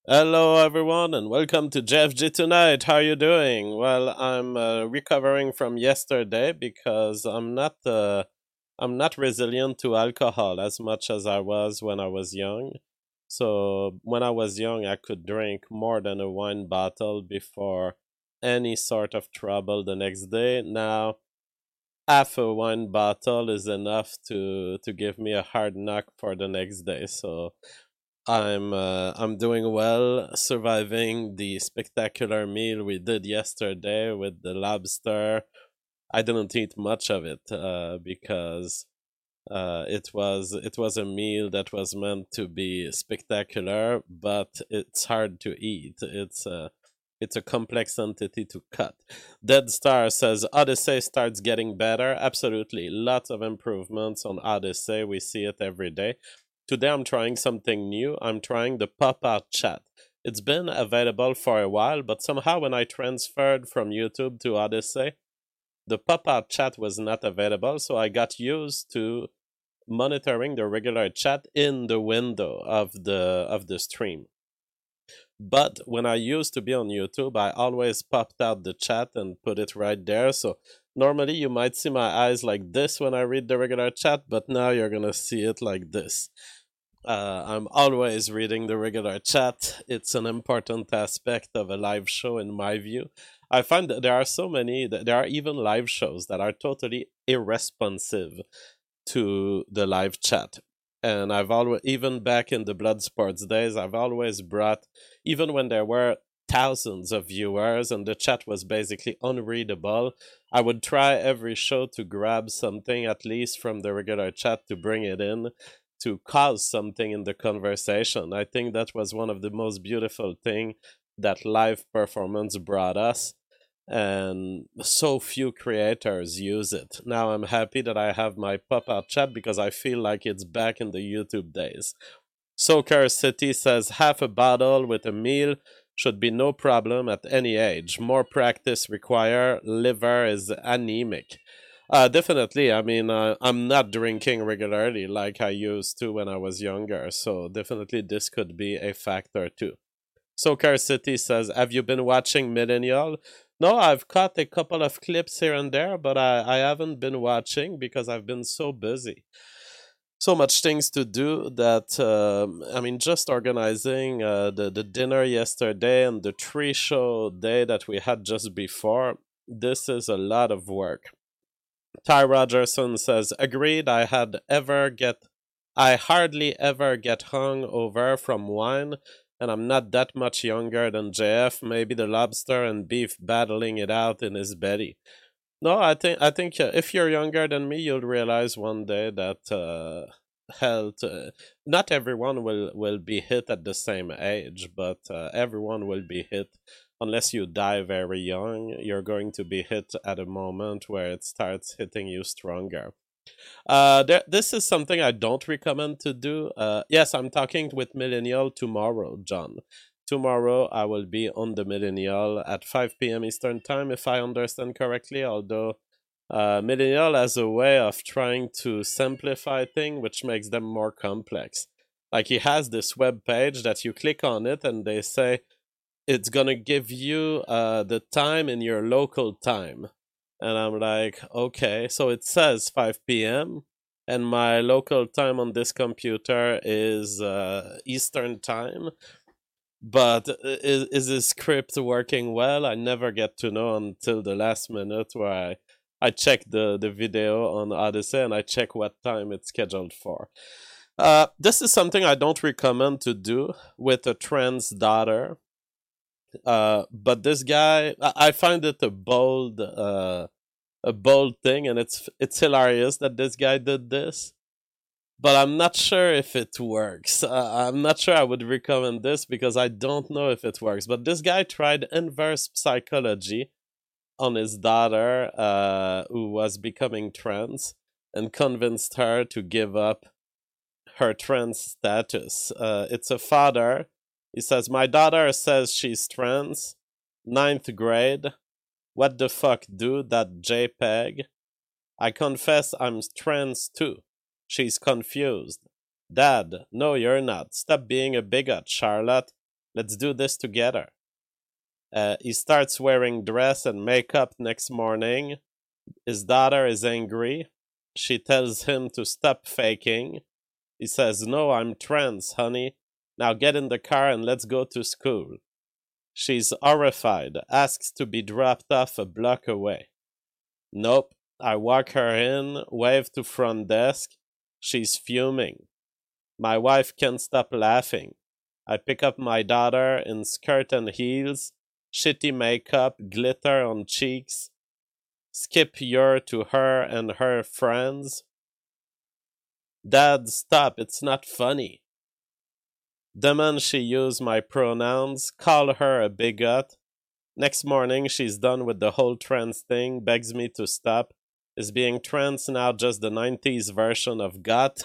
Hello, everyone, and welcome to JFG tonight. How are you doing? Well, I'm recovering from yesterday because I'm not resilient to alcohol as much as I was when I was young. So when I was young, I could drink more than a wine bottle before any sort of trouble the next day. Now, half a wine bottle is enough to give me a hard knock for the next day. So I'm doing well, surviving the spectacular meal we did yesterday with the lobster. I didn't eat much of it because it was a meal that was meant to be spectacular, but it's hard to eat. It's a complex entity to cut. Dead Star says Odyssey starts getting better. Absolutely, lots of improvements on Odyssey. We see it every day. Today I'm trying something new. I'm trying the pop-out chat. It's been available for a while, but somehow when I transferred from YouTube to Odyssey, the pop-out chat was not available, so I got used to monitoring the regular chat in the window of the stream. But when I used to be on YouTube, I always popped out the chat and put it right there. So normally you might see my eyes like this when I read the regular chat, but now you're gonna see it like this. I'm always reading the regular chat. It's an important aspect of a live show, in my view. I find that there are so many, there are even live shows that are totally irresponsive to the live chat. And I've always, even back in the Blood Sports days, I've always brought, even when there were thousands of viewers and the chat was basically unreadable, I would try every show to grab something at least from the regular chat to bring it in to cause something in the conversation. I think that was one of the most beautiful thing that live performance brought us, and so few creators use it. Now I'm happy that I have my pop-out chat because I feel like it's back in the YouTube days. Socar City says half a bottle with a meal should be no problem at any age. More practice required. Liver is anemic. Definitely. I mean, I'm not drinking regularly like I used to when I was younger, so definitely this could be a factor too. Socar City says, "Have you been watching Millennial?" No, I've caught a couple of clips here and there, but I haven't been watching because I've been so busy. So much things to do that, I mean, just organizing the dinner yesterday and the tree show day that we had just before. This is a lot of work. Ty Rogerson says, agreed, I hardly ever get hung over from wine, and I'm not that much younger than JF. Maybe the lobster and beef battling it out in his belly. No, I think if you're younger than me, you'll realize one day that health. Not everyone will be hit at the same age, but everyone will be hit. Unless you die very young, you're going to be hit at a moment where it starts hitting you stronger. This is something I don't recommend to do. Yes, I'm talking with Millennial tomorrow, John. Tomorrow I will be on the Millennial at 5 p.m. Eastern Time, if I understand correctly, although Millennial has a way of trying to simplify things, which makes them more complex. Like he has this web page that you click on it and they say it's gonna give you the time in your local time. And I'm like, okay, so it says 5 p.m. and my local time on this computer is Eastern time. But is this script working well? I never get to know until the last minute where I check the video on Odyssey and I check what time it's scheduled for. This is something I don't recommend to do with a trans daughter. But this guy, I find it a bold thing, and it's hilarious that this guy did this. But I'm not sure if it works. I'm not sure I would recommend this because I don't know if it works. But this guy tried inverse psychology on his daughter, who was becoming trans, and convinced her to give up her trans status. It's a father. He says, "My daughter says she's trans. Ninth grade. What the fuck, dude? That JPEG. I confess I'm trans too. She's confused. Dad, no, you're not. Stop being a bigot, Charlotte. Let's do this together. He starts wearing dress and makeup next morning. His daughter is angry. She tells him to stop faking. He says, "No, I'm trans, honey. Now get in the car and let's go to school." She's horrified, asks to be dropped off a block away. Nope. I walk her in, wave to front desk. She's fuming. My wife can't stop laughing. I pick up my daughter in skirt and heels, shitty makeup, glitter on cheeks. Skip year to her and her friends. Dad, stop, it's not funny. Demand she use my pronouns, call her a bigot. Next morning, she's done with the whole trans thing, begs me to stop. Is being trans now just the 90s version of got?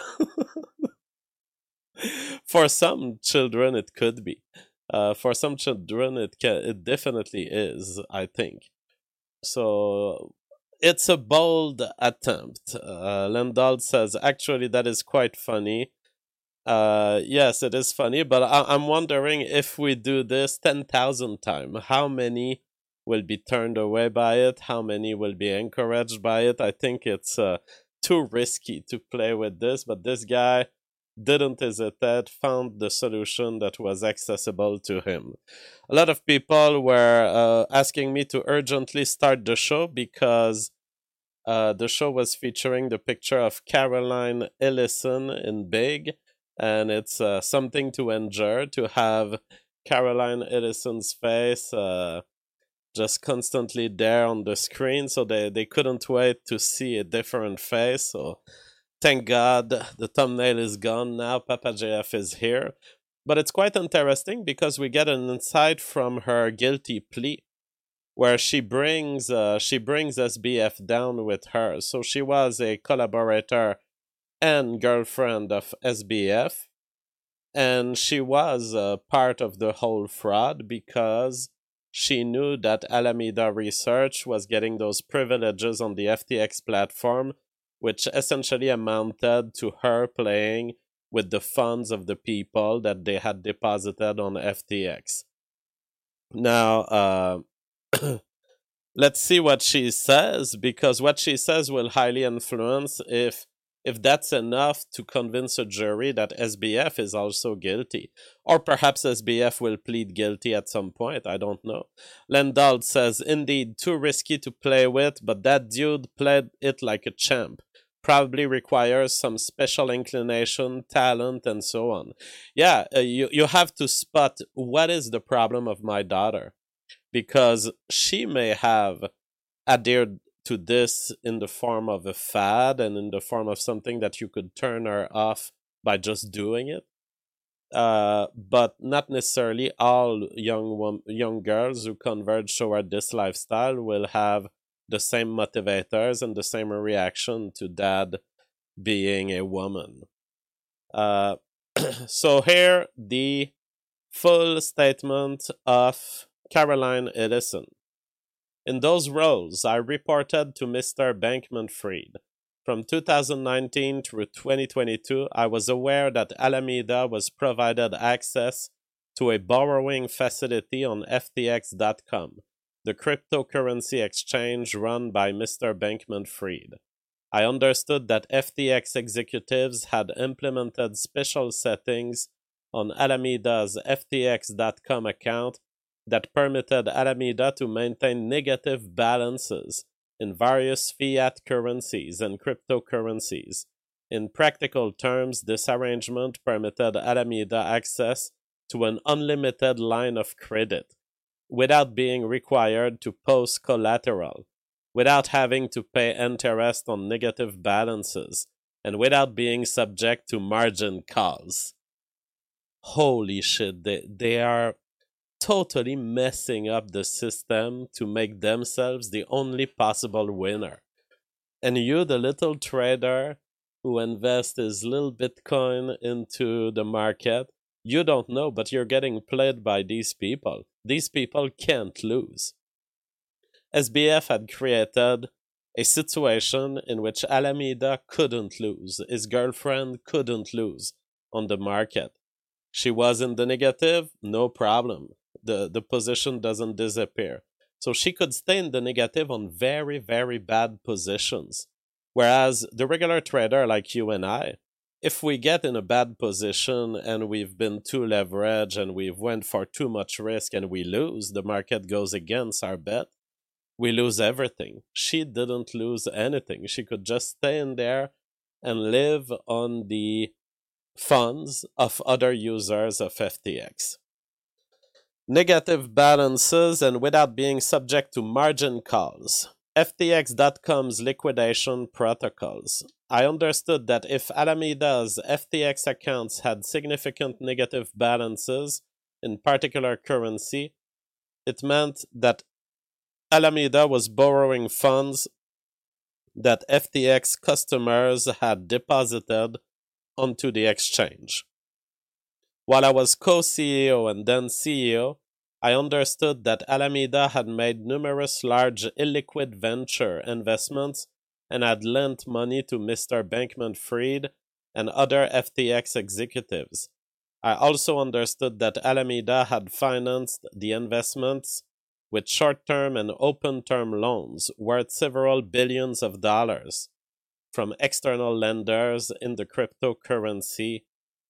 For some children, it could be. For some children, it definitely is, I think. So it's a bold attempt. Lindahl says, actually, that is quite funny. Yes, it is funny, but I'm wondering if we do this 10,000 times, how many will be turned away by it? How many will be encouraged by it? I think it's too risky to play with this, but this guy didn't hesitate, found the solution that was accessible to him. A lot of people were asking me to urgently start the show because the show was featuring the picture of Caroline Ellison in Big, and it's something to endure to have Caroline Ellison's face just constantly there on the screen, so they couldn't wait to see a different face. So thank God the thumbnail is gone now. Papa JF is here. But it's quite interesting because we get an insight from her guilty plea where she brings SBF down with her. So she was a collaborator and girlfriend of SBF, and she was part of the whole fraud because she knew that Alameda Research was getting those privileges on the FTX platform, which essentially amounted to her playing with the funds of the people that they had deposited on FTX. Now, let's see what she says, because what she says will highly influence if that's enough to convince a jury that SBF is also guilty. Or perhaps SBF will plead guilty at some point, I don't know. Lindahl says, indeed, too risky to play with, but that dude played it like a champ. Probably requires some special inclination, talent, and so on. Yeah, you have to spot what is the problem of my daughter, because she may have adhered to this in the form of a fad and in the form of something that you could turn her off by just doing it. But not necessarily all young girls who converge toward this lifestyle will have the same motivators and the same reaction to dad being a woman. So here, the full statement of Caroline Ellison. In those roles, I reported to Mr. Bankman-Fried. From 2019 through 2022, I was aware that Alameda was provided access to a borrowing facility on FTX.com, the cryptocurrency exchange run by Mr. Bankman-Fried. I understood that FTX executives had implemented special settings on Alameda's FTX.com account that permitted Alameda to maintain negative balances in various fiat currencies and cryptocurrencies. In practical terms, this arrangement permitted Alameda access to an unlimited line of credit without being required to post collateral, without having to pay interest on negative balances, and without being subject to margin calls. Holy shit, they are totally messing up the system to make themselves the only possible winner. And you, the little trader who invests his little Bitcoin into the market, you don't know, but you're getting played by these people. These people can't lose. SBF had created a situation in which Alameda couldn't lose. His girlfriend couldn't lose on the market. She was in the negative, no problem. The position doesn't disappear. So she could stay in the negative on very, very bad positions. Whereas the regular trader like you and I, if we get in a bad position and we've been too leveraged and we've went for too much risk and we lose, the market goes against our bet, we lose everything. She didn't lose anything. She could just stay in there and live on the funds of other users of FTX. Negative balances and without being subject to margin calls. FTX.com's liquidation protocols. I understood that if Alameda's FTX accounts had significant negative balances in particular currency, it meant that Alameda was borrowing funds that FTX customers had deposited onto the exchange. While I was co-CEO and then CEO, I understood that Alameda had made numerous large illiquid venture investments and had lent money to Mr. Bankman-Fried and other FTX executives. I also understood that Alameda had financed the investments with short-term and open-term loans worth several billions of dollars from external lenders in the cryptocurrency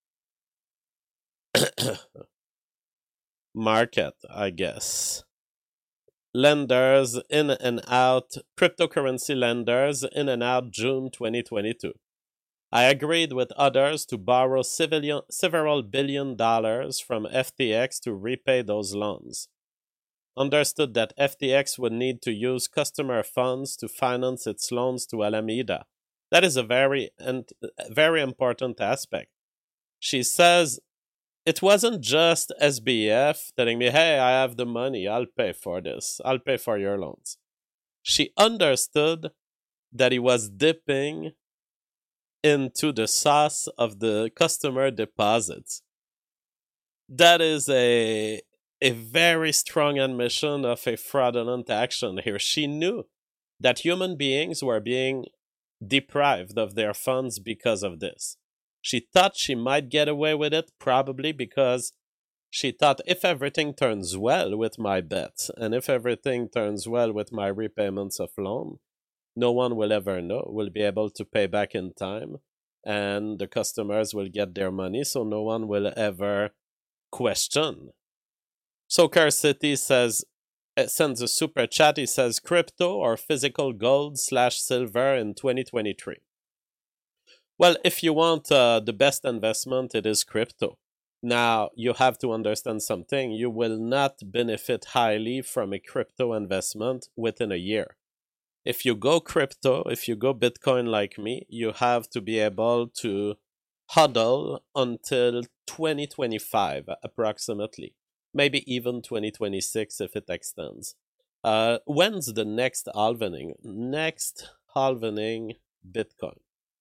market, I guess. Lenders in and out, cryptocurrency lenders in and out June 2022. I agreed with others to borrow several billion dollars from FTX to repay those loans. Understood that FTX would need to use customer funds to finance its loans to Alameda. That is a very important aspect. She says, it wasn't just SBF telling me, hey, I have the money, I'll pay for this, I'll pay for your loans. She understood that he was dipping into the sauce of the customer deposits. That is a very strong admission of a fraudulent action here. She knew that human beings were being deprived of their funds because of this. She thought she might get away with it, probably because she thought if everything turns well with my bets and if everything turns well with my repayments of loan, no one will ever know. We'll be able to pay back in time and the customers will get their money, so no one will ever question. So City says, sends a super chat. He says, crypto or physical gold/silver in 2023. Well, if you want the best investment, it is crypto. Now, you have to understand something. You will not benefit highly from a crypto investment within a year. If you go crypto, if you go Bitcoin like me, you have to be able to hodl until 2025 approximately. Maybe even 2026 if it extends. When's the next halvening? Next halvening Bitcoin.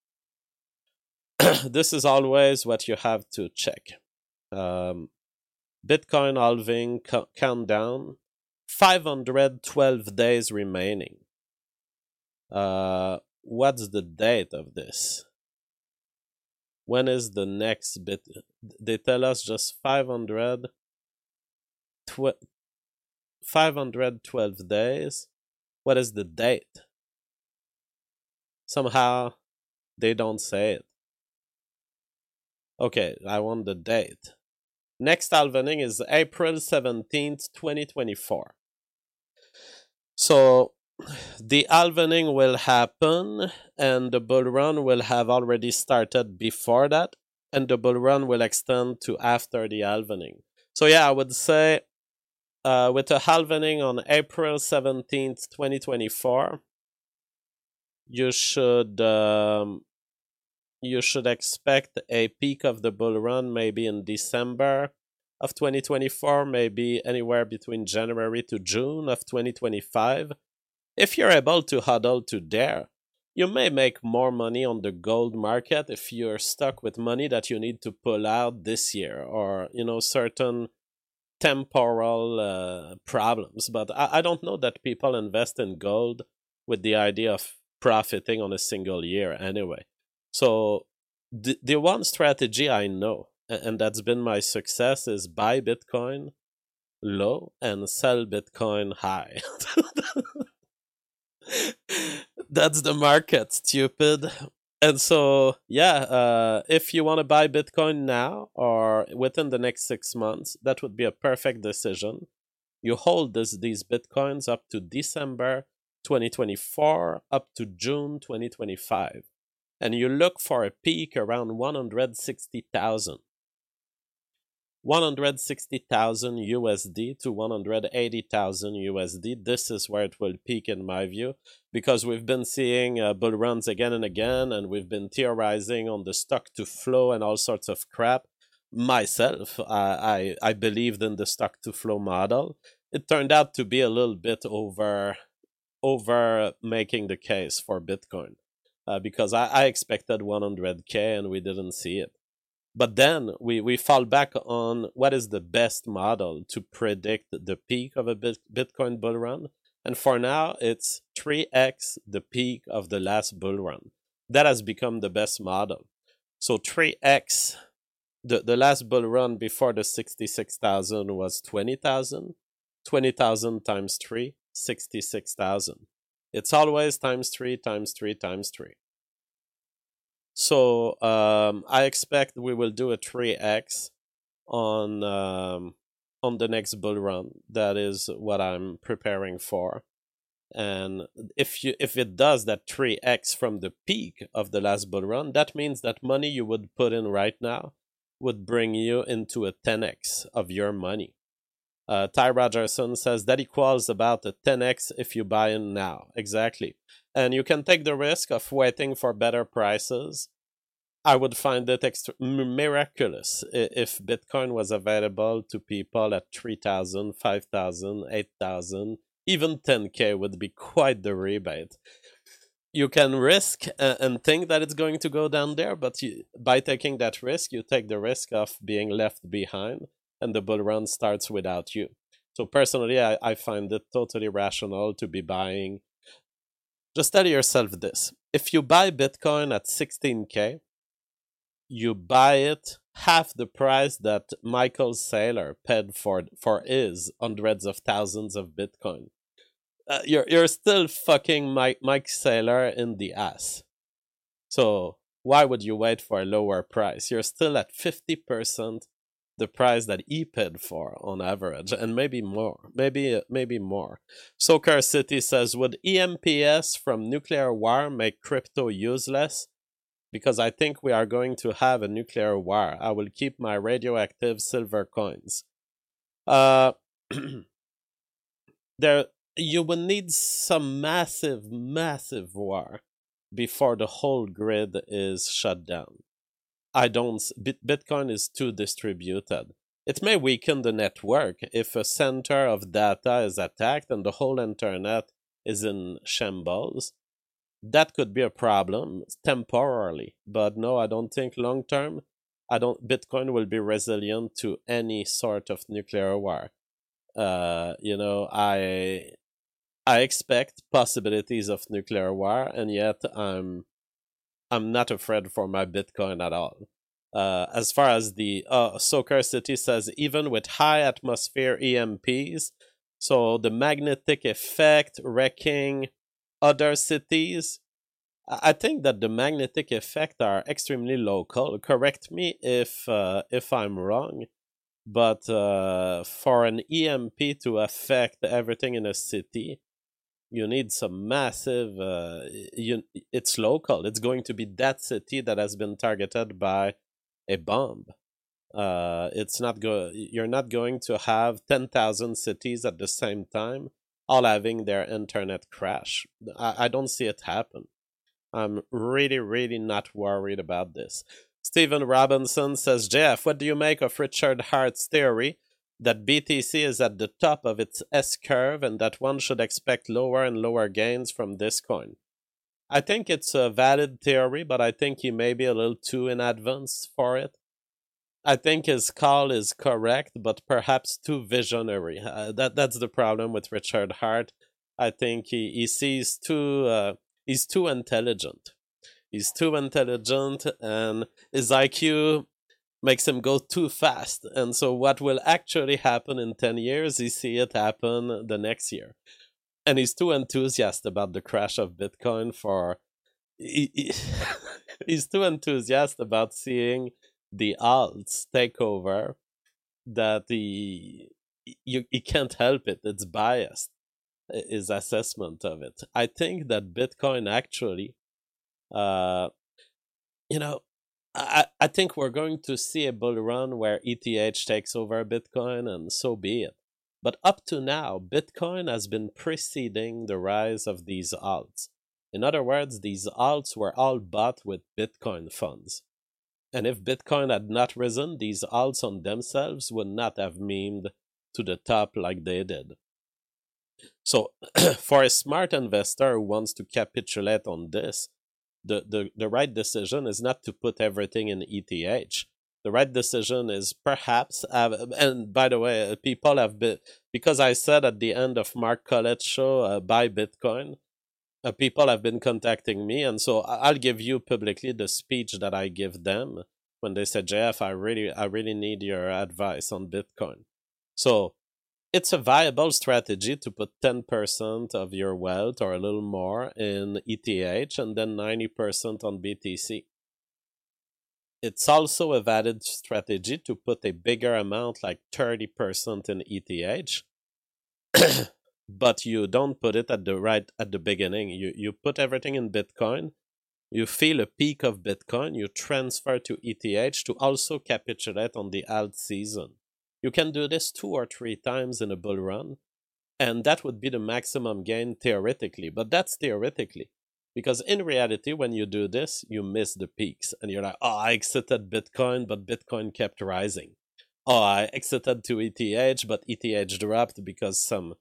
This is always what you have to check. Bitcoin halving countdown, 512 days remaining. What's the date of this? When is the next bit? They tell us just 512 days. What is the date? Somehow they don't say it. Okay, I want the date. Next halvening is April 17th, 2024. So the halvening will happen and the bull run will have already started before that, and the bull run will extend to after the halvening. So yeah, I would say with a halvening on April 17th, 2024, you should expect a peak of the bull run maybe in December of 2024, maybe anywhere between January to June of 2025. If you're able to hodl to there, you may make more money on the gold market if you're stuck with money that you need to pull out this year, or certain temporal problems. But I don't know that people invest in gold with the idea of profiting on a single year anyway. So the one strategy I know, and that's been my success, is buy Bitcoin low and sell Bitcoin high. That's the market, stupid. And so, yeah, if you want to buy Bitcoin now or within the next 6 months, that would be a perfect decision. You hold these Bitcoins up to December 2024, up to June 2025. And you look for a peak around 160,000. 160,000 USD to 180,000 USD. This is where it will peak, in my view, because we've been seeing bull runs again and again, and we've been theorizing on the stock to flow and all sorts of crap. Myself, I believed in the stock to flow model. It turned out to be a little bit over making the case for Bitcoin, because I expected 100K and we didn't see it. But then we fall back on what is the best model to predict the peak of a Bitcoin bull run. And for now, it's 3x the peak of the last bull run. That has become the best model. So 3x, the last bull run before the 66,000 was 20,000. 20,000 times 3, 66,000. It's always times 3, times 3, times 3. So I expect we will do a 3x on the next bull run. That is what I'm preparing for. And if it does that 3x from the peak of the last bull run, that means that money you would put in right now would bring you into a 10x of your money. Ty Rogerson says that equals about a 10x if you buy in now. Exactly. And you can take the risk of waiting for better prices. I would find it miraculous if Bitcoin was available to people at 3,000, 5,000, 8,000, even 10K would be quite the rebate. You can risk and think that it's going to go down there, but by taking that risk, you take the risk of being left behind and the bull run starts without you. So personally, I find it totally rational to be buying. Just tell yourself this. If you buy Bitcoin at 16K, you buy it half the price that Michael Saylor paid for his hundreds of thousands of Bitcoin. You're still fucking Mike Saylor in the ass. So why would you wait for a lower price? You're still at 50% the price that he paid for on average, and maybe more. Maybe more. Soccer City says, would EMPs from nuclear war make crypto useless? Because I think we are going to have a nuclear war. I will keep my radioactive silver coins. There, you will need some massive war before the whole grid is shut down. Bitcoin is too distributed. It may weaken the network if a center of data is attacked and the whole internet is in shambles. That could be a problem temporarily, but no, I don't think long term. Bitcoin will be resilient to any sort of nuclear war. I expect possibilities of nuclear war, and yet I'm not afraid for my Bitcoin at all. As far as the Soccer City says, even with high atmosphere EMPs, so the magnetic effect wrecking other cities, I think that the magnetic effect are extremely local. Correct me if I'm wrong, but for an EMP to affect everything in a city, you need some massive. It's local. It's going to be that city that has been targeted by a bomb. It's not You're not going to have 10,000 cities at the same time, all having their internet crash. I don't see it happen. I'm really, really not worried about this. Stephen Robinson says, Jeff, what do you make of Richard Hart's theory that BTC is at the top of its S-curve and that one should expect lower and lower gains from this coin? I think it's a valid theory, but I think he may be a little too in advance for it. I think his call is correct, but perhaps too visionary. That's the problem with Richard Hart. I think he sees he's too intelligent. He's too intelligent, and his IQ makes him go too fast. And so what will actually happen in 10 years, he see it happen the next year. And he's too enthusiastic about the crash of Bitcoin for he- he's too enthusiastic about seeing the alts take over that he can't help it. It's biased, his assessment of it. I think that Bitcoin actually, uh, you know, I think we're going to see a bull run where ETH takes over Bitcoin, and so be it. But up to now, Bitcoin has been preceding the rise of these alts. In other words, these alts were all bought with Bitcoin funds. And if Bitcoin had not risen, these alts on themselves would not have memed to the top like they did. So, for a smart investor who wants to capitulate on this, the right decision is not to put everything in ETH. The right decision is perhaps and by the way, people have been, because I said at the end of Mark Collett's show, buy Bitcoin. People have been contacting me, and so I'll give you publicly the speech that I give them when they say, "JF, I really need your advice on Bitcoin." So it's a viable strategy to put 10% of your wealth or a little more in ETH and then 90% on BTC. It's also a valid strategy to put a bigger amount, like 30% in ETH, but you don't put it at the beginning. You put everything in Bitcoin. You feel a peak of Bitcoin, you transfer to ETH to also capitulate on the alt season. You can do this 2 or 3 times in a bull run, and that would be the maximum gain theoretically. But that's theoretically. Because in reality, when you do this, you miss the peaks. And you're like, oh, I exited Bitcoin, but Bitcoin kept rising. Oh, I exited to ETH, but ETH dropped because some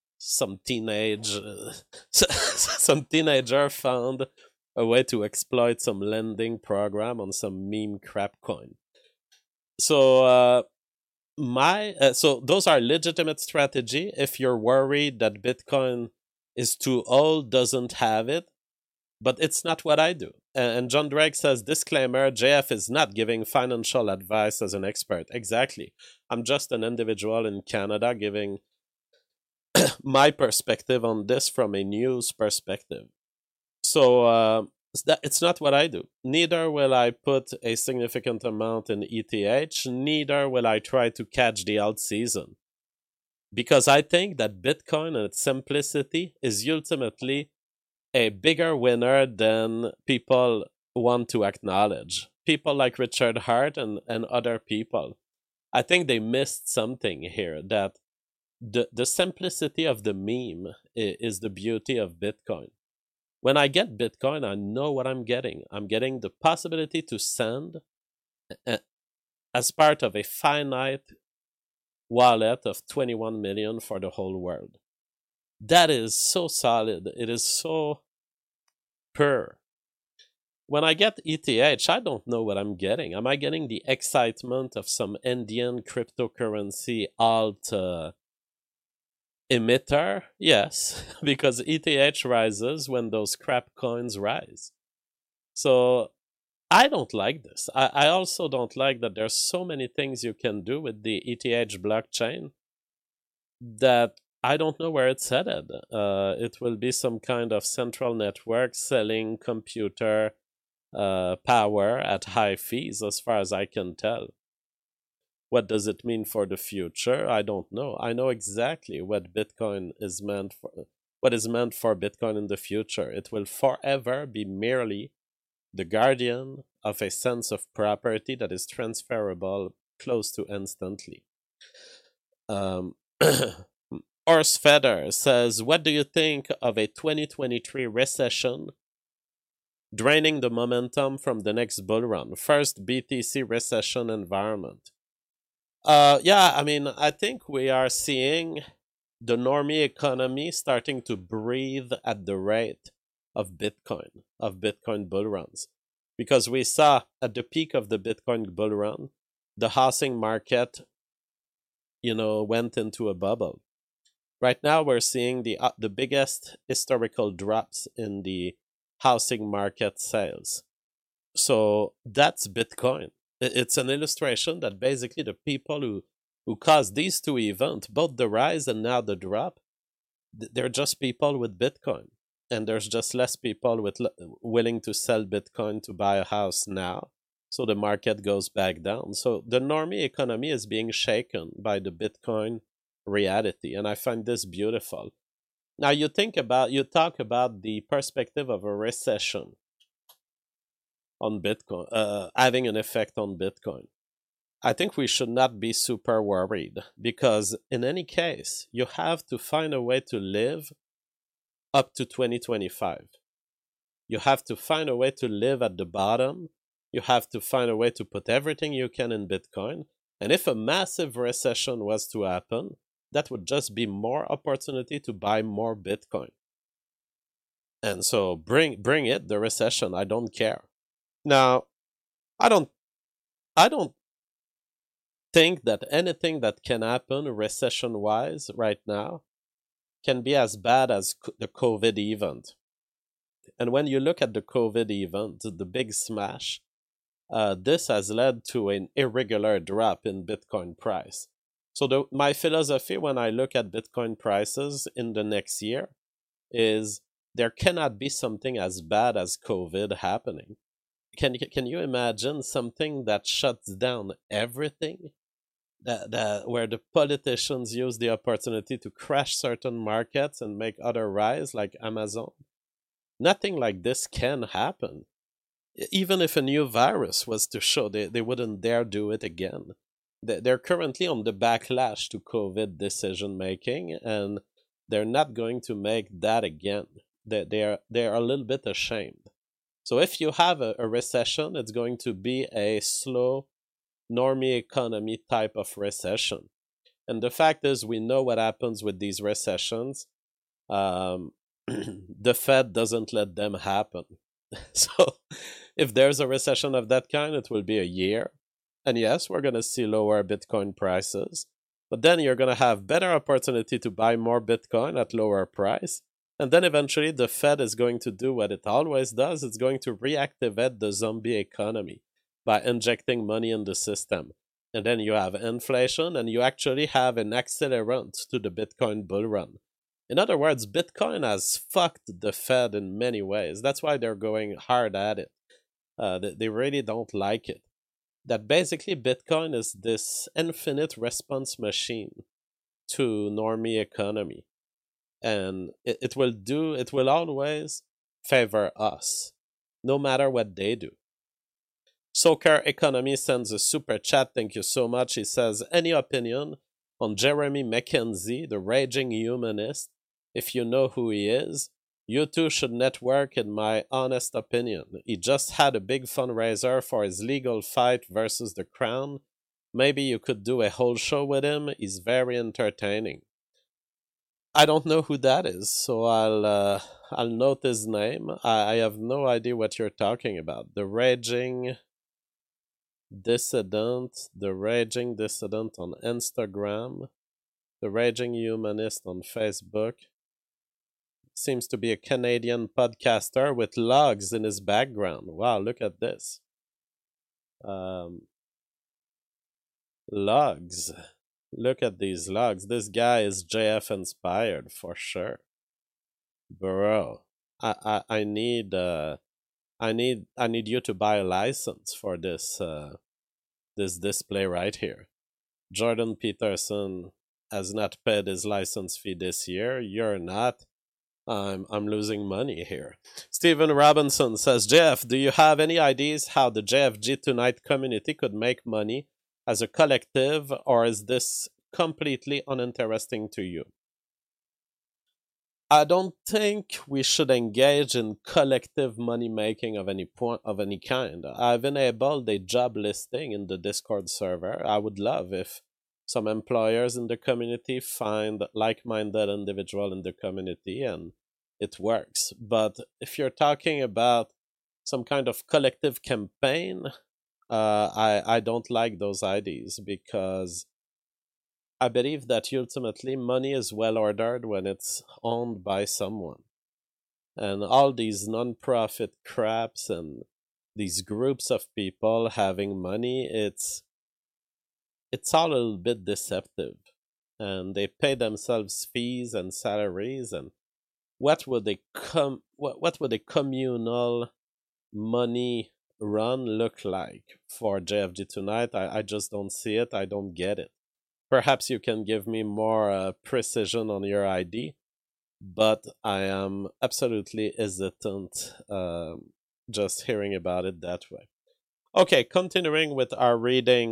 some teenager found a way to exploit some lending program on some meme crap coin. So so those are legitimate strategy. If you're worried that Bitcoin is too old, doesn't have it, but it's not what I do. And John Drake says, disclaimer, JF is not giving financial advice as an expert. Exactly. I'm just an individual in Canada giving my perspective on this from a news perspective. So it's not what I do. Neither will I put a significant amount in ETH, neither will I try to catch the alt season. Because I think that Bitcoin and its simplicity is ultimately a bigger winner than people want to acknowledge. People like Richard Hart and other people. I think they missed something here, that the simplicity of the meme is the beauty of Bitcoin. When I get Bitcoin, I know what I'm getting. I'm getting the possibility to send as part of a finite wallet of 21 million for the whole world. That is so solid. It is so pure. When I get ETH, I don't know what I'm getting. Am I getting the excitement of some Indian cryptocurrency alt emitter? Yes, because ETH rises when those crap coins rise. So I don't like this. I also don't like that there's so many things you can do with the ETH blockchain that I don't know where it's headed. It will be some kind of central network selling computer power at high fees, as far as I can tell. What does it mean for the future? I don't know. I know exactly what Bitcoin is meant for. What is meant for Bitcoin in the future? It will forever be merely the guardian of a sense of property that is transferable close to instantly. Um, Horse Feather says, what do you think of a 2023 recession draining the momentum from the next bull run? First BTC recession environment. Yeah, I mean, I think we are seeing the normie economy starting to breathe at the rate of Bitcoin bull runs. Because we saw at the peak of the Bitcoin bull run, the housing market, went into a bubble. Right now, we're seeing the biggest historical drops in the housing market sales. So that's Bitcoin. It's an illustration that basically the people who caused these two events, both the rise and now the drop, they're just people with Bitcoin. And there's just less people willing to sell Bitcoin to buy a house now. So the market goes back down. So the normie economy is being shaken by the Bitcoin reality. And I find this beautiful. Now you talk about the perspective of a recession on Bitcoin, having an effect on Bitcoin. I think we should not be super worried because, in any case, you have to find a way to live up to 2025. You have to find a way to live at the bottom. You have to find a way to put everything you can in Bitcoin. And if a massive recession was to happen, that would just be more opportunity to buy more Bitcoin. And so bring it, the recession. I don't care. Now, I don't I don't think that anything that can happen recession wise right now can be as bad as the COVID event. And when you look at the COVID event, the big smash, this has led to an irregular drop in Bitcoin price. So my philosophy when I look at Bitcoin prices in the next year is there cannot be something as bad as COVID happening. Can you imagine something that shuts down everything? Where the politicians use the opportunity to crash certain markets and make other rise, like Amazon? Nothing like this can happen. Even if a new virus was to show, they wouldn't dare do it again. They're currently on the backlash to COVID decision making, and they're not going to make that again. They're a little bit ashamed. So if you have a recession, it's going to be a slow, normie economy type of recession. And the fact is, we know what happens with these recessions. The Fed doesn't let them happen. So if there's a recession of that kind, it will be a year. And yes, we're going to see lower Bitcoin prices. But then you're going to have better opportunity to buy more Bitcoin at lower price. And then eventually the Fed is going to do what it always does. It's going to reactivate the zombie economy by injecting money in the system. And then you have inflation and you actually have an accelerant to the Bitcoin bull run. In other words, Bitcoin has fucked the Fed in many ways. That's why they're going hard at it. They really don't like it. That basically Bitcoin is this infinite response machine to normie economy. And it will always favor us, no matter what they do. Soccer Economy sends a super chat. Thank you so much. He says, any opinion on Jeremy Mackenzie, the raging humanist? If you know who he is, you two should network, in my honest opinion. He just had a big fundraiser for his legal fight versus the Crown. Maybe you could do a whole show with him. He's very entertaining. I don't know who that is, so I'll note his name. I have no idea what you're talking about. The raging dissident on Instagram, the raging humanist on Facebook. Seems to be a Canadian podcaster with logs in his background. Wow, look at this. Logs. Look at these logs. This guy is JF inspired for sure. Bro, I need you to buy a license for this this display right here. Jordan Peterson has not paid his license fee this year. You're not. I'm losing money here. Stephen Robinson says, Jeff, do you have any ideas how the JFG Tonight community could make money as a collective, or is this completely uninteresting to you? I don't think we should engage in collective money making of any kind. I've enabled a job listing in the Discord server. I would love if some employers in the community find like-minded individual in the community and it works. But if you're talking about some kind of collective campaign, I don't like those ideas because I believe that ultimately money is well ordered when it's owned by someone. And all these non-profit craps and these groups of people having money, it's all a little bit deceptive, and they pay themselves fees and salaries. And what would a communal money run look like for JFG tonight? I just don't see it. I don't get it. Perhaps you can give me more precision on your ID, but I am absolutely hesitant just hearing about it that way. Okay, continuing with our reading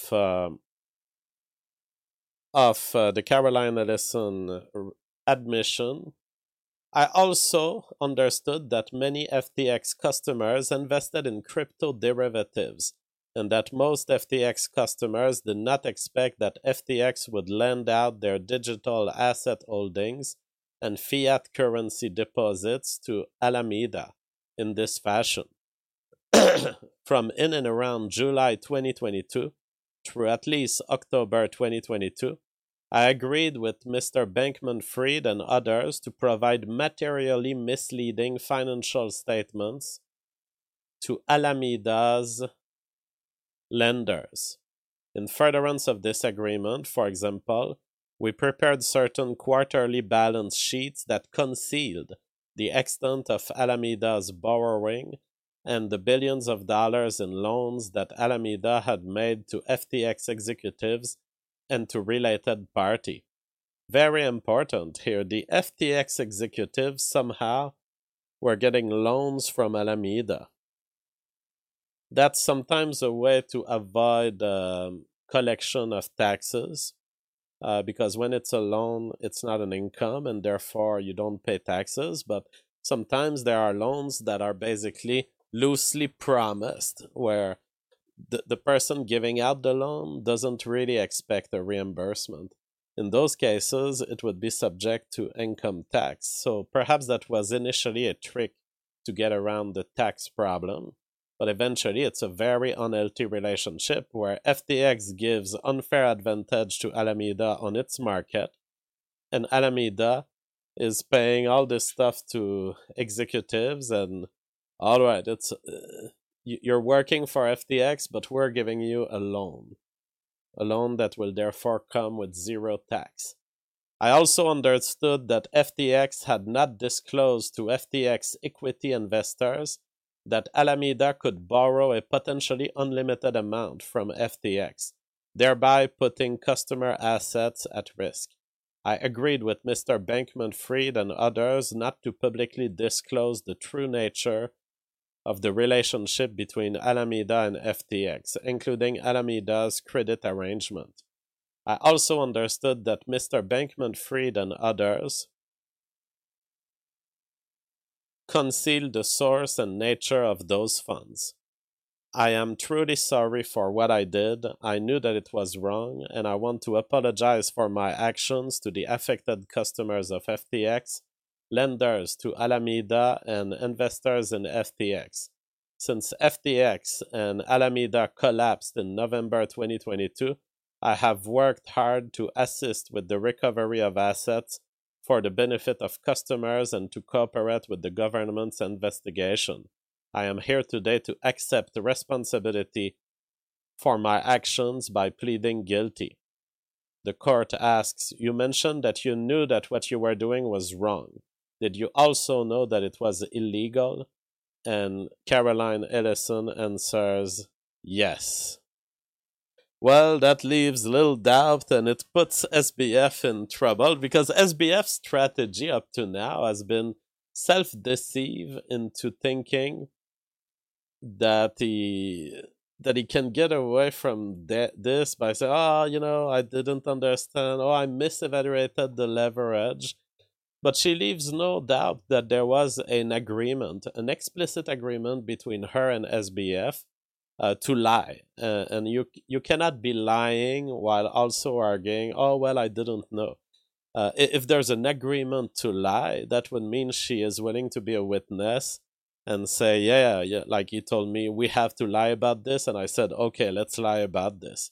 of the Caroline Ellison admission. I also understood that many FTX customers invested in crypto derivatives, and that most FTX customers did not expect that FTX would lend out their digital asset holdings and fiat currency deposits to Alameda in this fashion. From in and around July 2022 through at least October 2022, I agreed with Mr. Bankman Fried and others to provide materially misleading financial statements to Alameda's lenders. In furtherance of this agreement, for example, we prepared certain quarterly balance sheets that concealed the extent of Alameda's borrowing and the billions of dollars in loans that Alameda had made to FTX executives and to related party. Very important here, the FTX executives somehow were getting loans from Alameda. That's sometimes a way to avoid collection of taxes, because when it's a loan, it's not an income, and therefore you don't pay taxes. But sometimes there are loans that are basically loosely promised, where the person giving out the loan doesn't really expect a reimbursement. In those cases, it would be subject to income tax. So perhaps that was initially a trick to get around the tax problem, but eventually it's a very unhealthy relationship where FTX gives unfair advantage to Alameda on its market, and Alameda is paying all this stuff to executives, and all right, it's you're working for FTX, but we're giving you a loan that will therefore come with zero tax. I also understood that FTX had not disclosed to FTX equity investors that Alameda could borrow a potentially unlimited amount from FTX, thereby putting customer assets at risk. I agreed with Mr. Bankman Fried and others not to publicly disclose the true nature of the relationship between Alameda and FTX, including Alameda's credit arrangement. I also understood that Mr. Bankman Fried and others concealed the source and nature of those funds. I am truly sorry for what I did. I knew that it was wrong, and I want to apologize for my actions to the affected customers of FTX, lenders to Alameda, and investors in FTX. Since FTX and Alameda collapsed in November 2022, I have worked hard to assist with the recovery of assets for the benefit of customers and to cooperate with the government's investigation. I am here today to accept responsibility for my actions by pleading guilty. The court asks, you mentioned that you knew that what you were doing was wrong. Did you also know that it was illegal? And Caroline Ellison answers, yes. Well, that leaves little doubt, and it puts SBF in trouble, because SBF's strategy up to now has been self-deceive into thinking that he can get away from this by saying, I didn't understand, I misevaluated the leverage. But she leaves no doubt that there was an agreement, an explicit agreement between her and SBF to lie. And you cannot be lying while also arguing, I didn't know. If there's an agreement to lie, that would mean she is willing to be a witness and say, yeah, like he told me, we have to lie about this. And I said, okay, let's lie about this.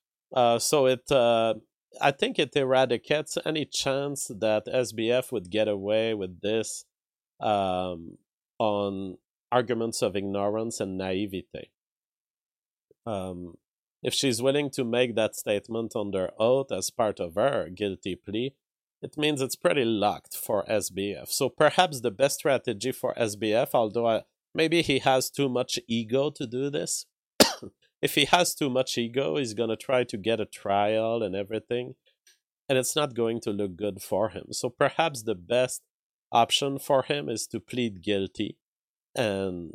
I think it eradicates any chance that SBF would get away with this on arguments of ignorance and naivete. Um, if she's willing to make that statement under oath as part of her guilty plea, it means it's pretty locked for SBF. So perhaps the best strategy for SBF, maybe he has too much ego to do this. If he has too much ego, he's going to try to get a trial and everything, and it's not going to look good for him. So perhaps the best option for him is to plead guilty and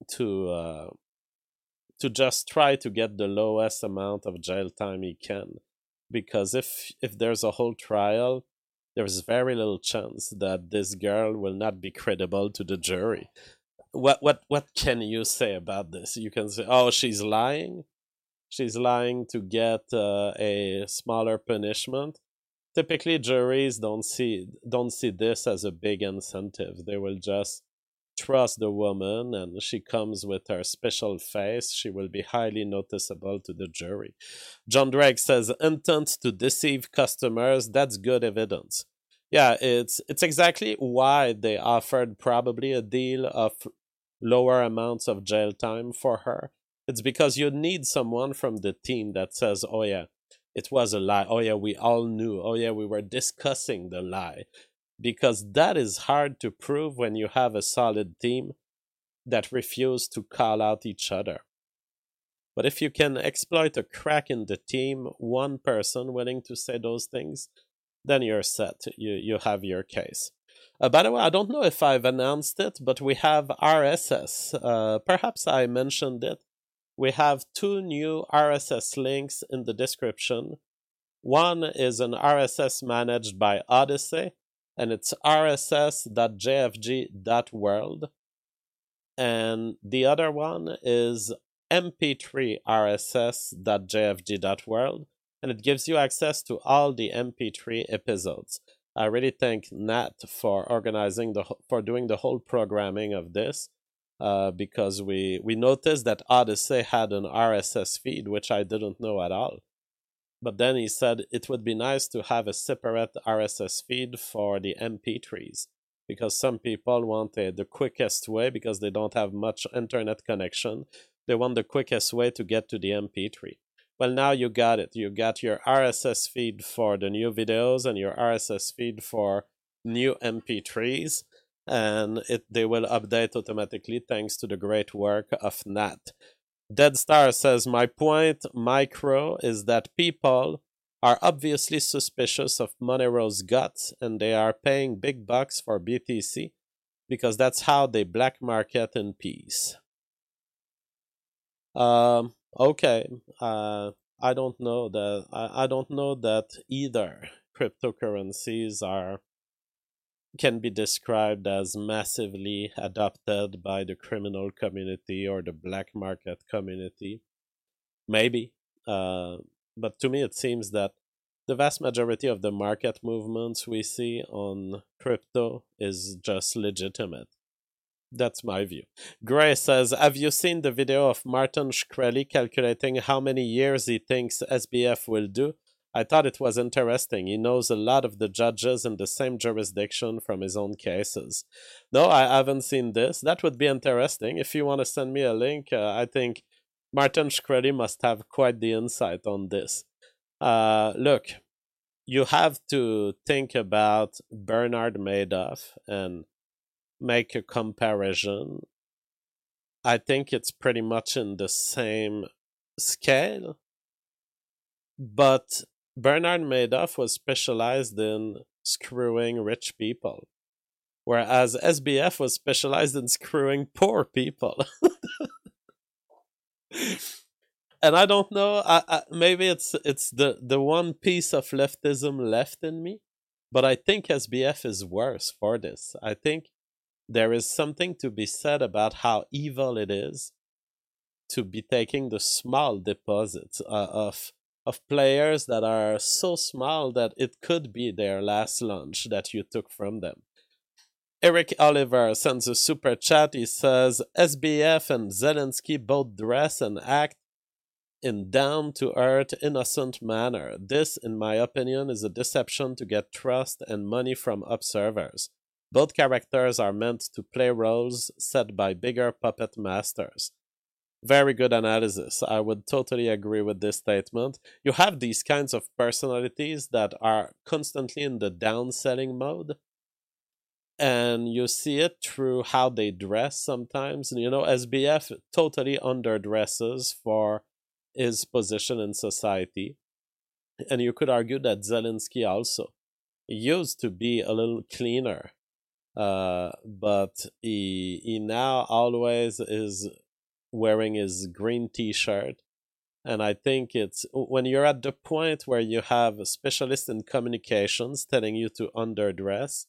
to just try to get the lowest amount of jail time he can, because if there's a whole trial, there's very little chance that this girl will not be credible to the jury. What can you say about this? You can say, oh, she's lying. She's lying to get a smaller punishment. Typically, juries don't see this as a big incentive. They will just trust the woman, and she comes with her special face. She will be highly noticeable to the jury. John Drake says, intent to deceive customers, that's good evidence. Yeah, it's exactly why they offered probably a deal of lower amounts of jail time for her. It's because you need someone from the team that says, oh yeah, it was a lie. Oh yeah, we all knew. Oh yeah, we were discussing the lie. Because that is hard to prove when you have a solid team that refuse to call out each other. But if you can exploit a crack in the team, one person willing to say those things, then you're set. You have your case. By the way, I don't know if I've announced it, but we have RSS. Perhaps I mentioned it. We have 2 new RSS links in the description. One is an RSS managed by Odyssey, and it's rss.jfg.world. And the other one is mp3 rss.jfg.world, and it gives you access to all the mp3 episodes. I really thank Nat for for doing the whole programming of this, because we noticed that Odyssey had an RSS feed, which I didn't know at all. But then he said it would be nice to have a separate RSS feed for the MP3s, because some people want the quickest way, because they don't have much internet connection. They want the quickest way to get to the MP3. Well, now you got it. You got your RSS feed for the new videos and your RSS feed for new MP3s, and they will update automatically thanks to the great work of Nat. Dead Star says, my point, micro, is that people are obviously suspicious of Monero's guts, and they are paying big bucks for BTC because that's how they black market in peace. Okay. I don't know that. I don't know that either cryptocurrencies can be described as massively adopted by the criminal community or the black market community. Maybe. But to me, it seems that the vast majority of the market movements we see on crypto is just legitimate. That's my view. Gray says, have you seen the video of Martin Shkreli calculating how many years he thinks SBF will do? I thought it was interesting. He knows a lot of the judges in the same jurisdiction from his own cases. No, I haven't seen this. That would be interesting. If you want to send me a link, I think Martin Shkreli must have quite the insight on this. Look, you have to think about Bernard Madoff and make a comparison. I think it's pretty much in the same scale, but Bernard Madoff was specialized in screwing rich people, whereas SBF was specialized in screwing poor people. And I don't know, maybe it's the one piece of leftism left in me, but I think SBF is worse for this. I think there is something to be said about how evil it is to be taking the small deposits of players that are so small that it could be their last lunch that you took from them. Eric Oliver sends a super chat. He says, SBF and Zelensky both dress and act in down-to-earth, innocent manner. This, in my opinion, is a deception to get trust and money from observers. Both characters are meant to play roles set by bigger puppet masters. Very good analysis. I would totally agree with this statement. You have these kinds of personalities that are constantly in the downselling mode, and you see it through how they dress sometimes. SBF totally underdresses for his position in society. And you could argue that Zelensky also. He used to be a little cleaner, but he now always is wearing his green t-shirt. And I think it's when you're at the point where you have a specialist in communications telling you to underdress,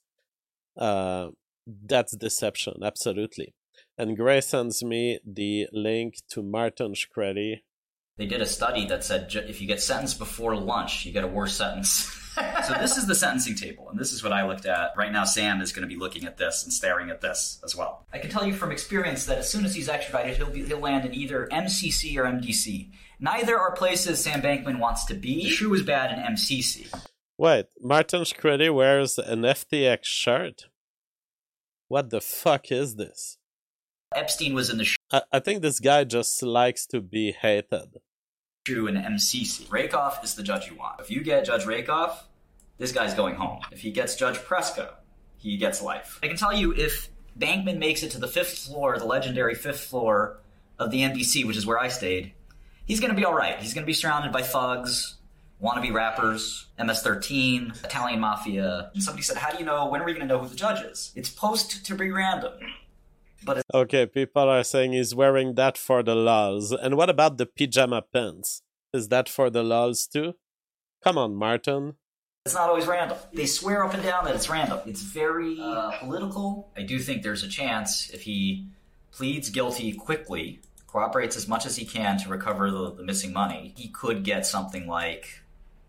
that's deception, absolutely. And Gray sends me the link to Martin Shkreli. They did a study that said if you get sentenced before lunch, you get a worse sentence. So this is the sentencing table, and this is what I looked at. Right now, Sam is going to be looking at this and staring at this as well. I can tell you from experience that as soon as he's extradited, he'll land in either MCC or MDC. Neither are places Sam Bankman wants to be. The shoe is bad in MCC. Wait, Martin Shkreli wears an FTX shirt? What the fuck is this? Epstein was in the I think this guy just likes to be hated. Shoe in MCC. Rakoff is the judge you want. If you get Judge Rakoff, this guy's going home. If he gets Judge Preska, he gets life. I can tell you if Bankman makes it to the 5th floor, the legendary 5th floor of the NBC, which is where I stayed, he's going to be all right. He's going to be surrounded by thugs, wannabe rappers, MS-13, Italian mafia. And somebody said, how do you know, when are we going to know who the judge is? It's supposed to be random. But okay, people are saying he's wearing that for the lulz. And what about the pajama pants? Is that for the lulz too? Come on, Martin. It's not always random. They swear up and down that it's random. It's very political. I do think there's a chance if he pleads guilty quickly, cooperates as much as he can to recover the missing money, he could get something like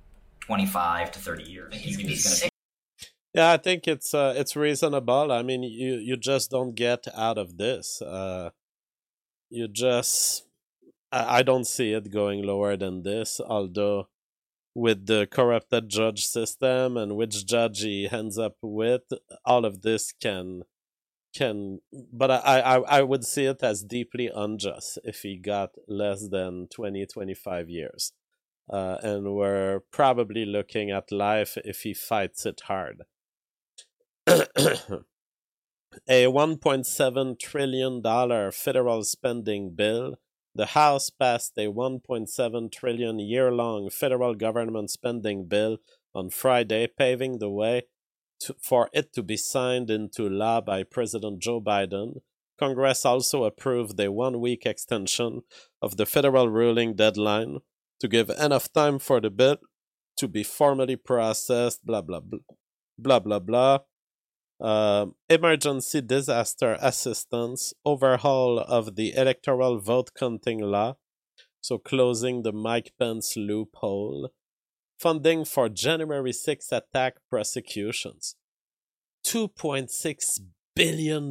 25 to 30 years. Yeah, I think it's reasonable. I mean, you just don't get out of this. I don't see it going lower than this, although with the corrupted judge system and which judge he ends up with, all of this can but I would see it as deeply unjust if he got less than 20-25 years. And we're probably looking at life if he fights it hard. A $1.7 trillion federal spending bill. The House passed a $1.7 trillion year-long federal government spending bill on Friday, paving the way for it to be signed into law by President Joe Biden. Congress also approved a 1-week extension of the federal ruling deadline to give enough time for the bill to be formally processed, blah, blah, blah, blah, blah, blah. Emergency disaster assistance, overhaul of the electoral vote counting law, so closing the Mike Pence loophole, funding for January 6 attack prosecutions, $2.6 billion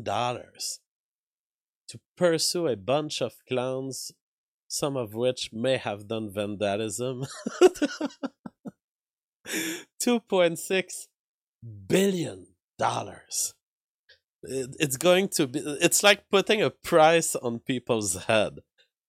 to pursue a bunch of clowns, some of which may have done vandalism. $2.6 billion. It's going to be, it's like putting a price on people's head.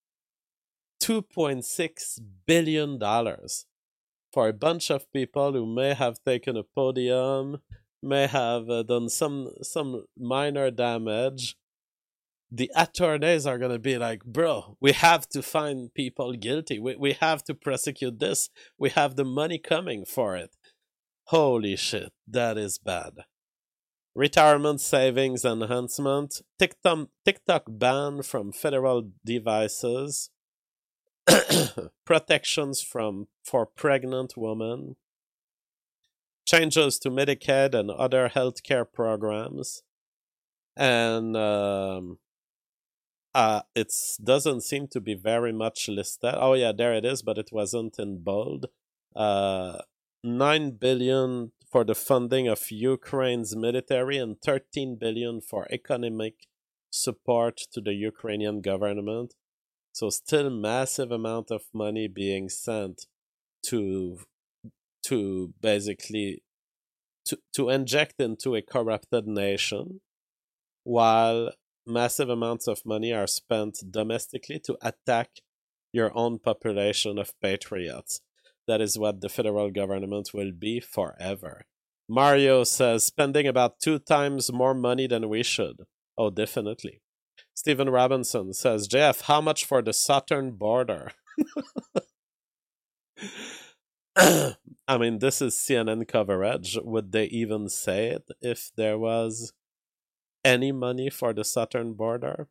$2.6 billion for a bunch of people who may have taken a podium, may have done some minor damage. The attorneys are going to be like, bro, we have to find people guilty. We have to prosecute this. We have the money coming for it. Holy shit, that is bad. Retirement savings enhancement, TikTok ban from federal devices, protections for pregnant women, changes to Medicaid and other healthcare programs, and it doesn't seem to be very much listed. Oh yeah, there it is, but it wasn't in bold. $9 billion for the funding of Ukraine's military and $13 billion for economic support to the Ukrainian government. So still massive amount of money being sent to basically to inject into a corrupted nation, while massive amounts of money are spent domestically to attack your own population of patriots. That is what the federal government will be forever. Mario says, spending about 2 times more money than we should. Oh, definitely. Stephen Robinson says, JF, how much for the southern border? I mean, this is CNN coverage. Would they even say it if there was any money for the southern border?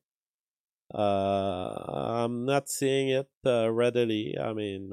I'm not seeing it readily. I mean,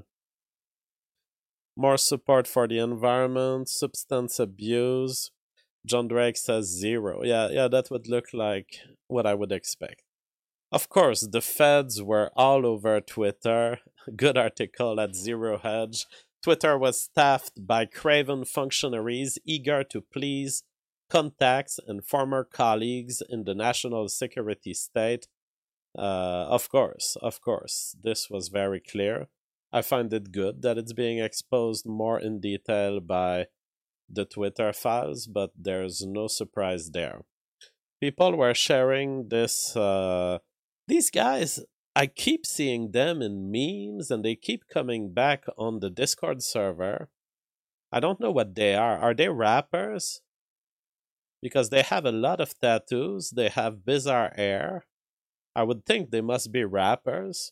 more support for the environment, substance abuse. John Drake says 0. Yeah, that would look like what I would expect. Of course, the feds were all over Twitter. Good article at Zero Hedge. Twitter was staffed by craven functionaries eager to please contacts and former colleagues in the national security state. Of course, this was very clear. I find it good that it's being exposed more in detail by the Twitter files, but there's no surprise there. People were sharing this. These guys, I keep seeing them in memes, and they keep coming back on the Discord server. I don't know what they are. Are they rappers? Because they have a lot of tattoos. They have bizarre hair. I would think they must be rappers.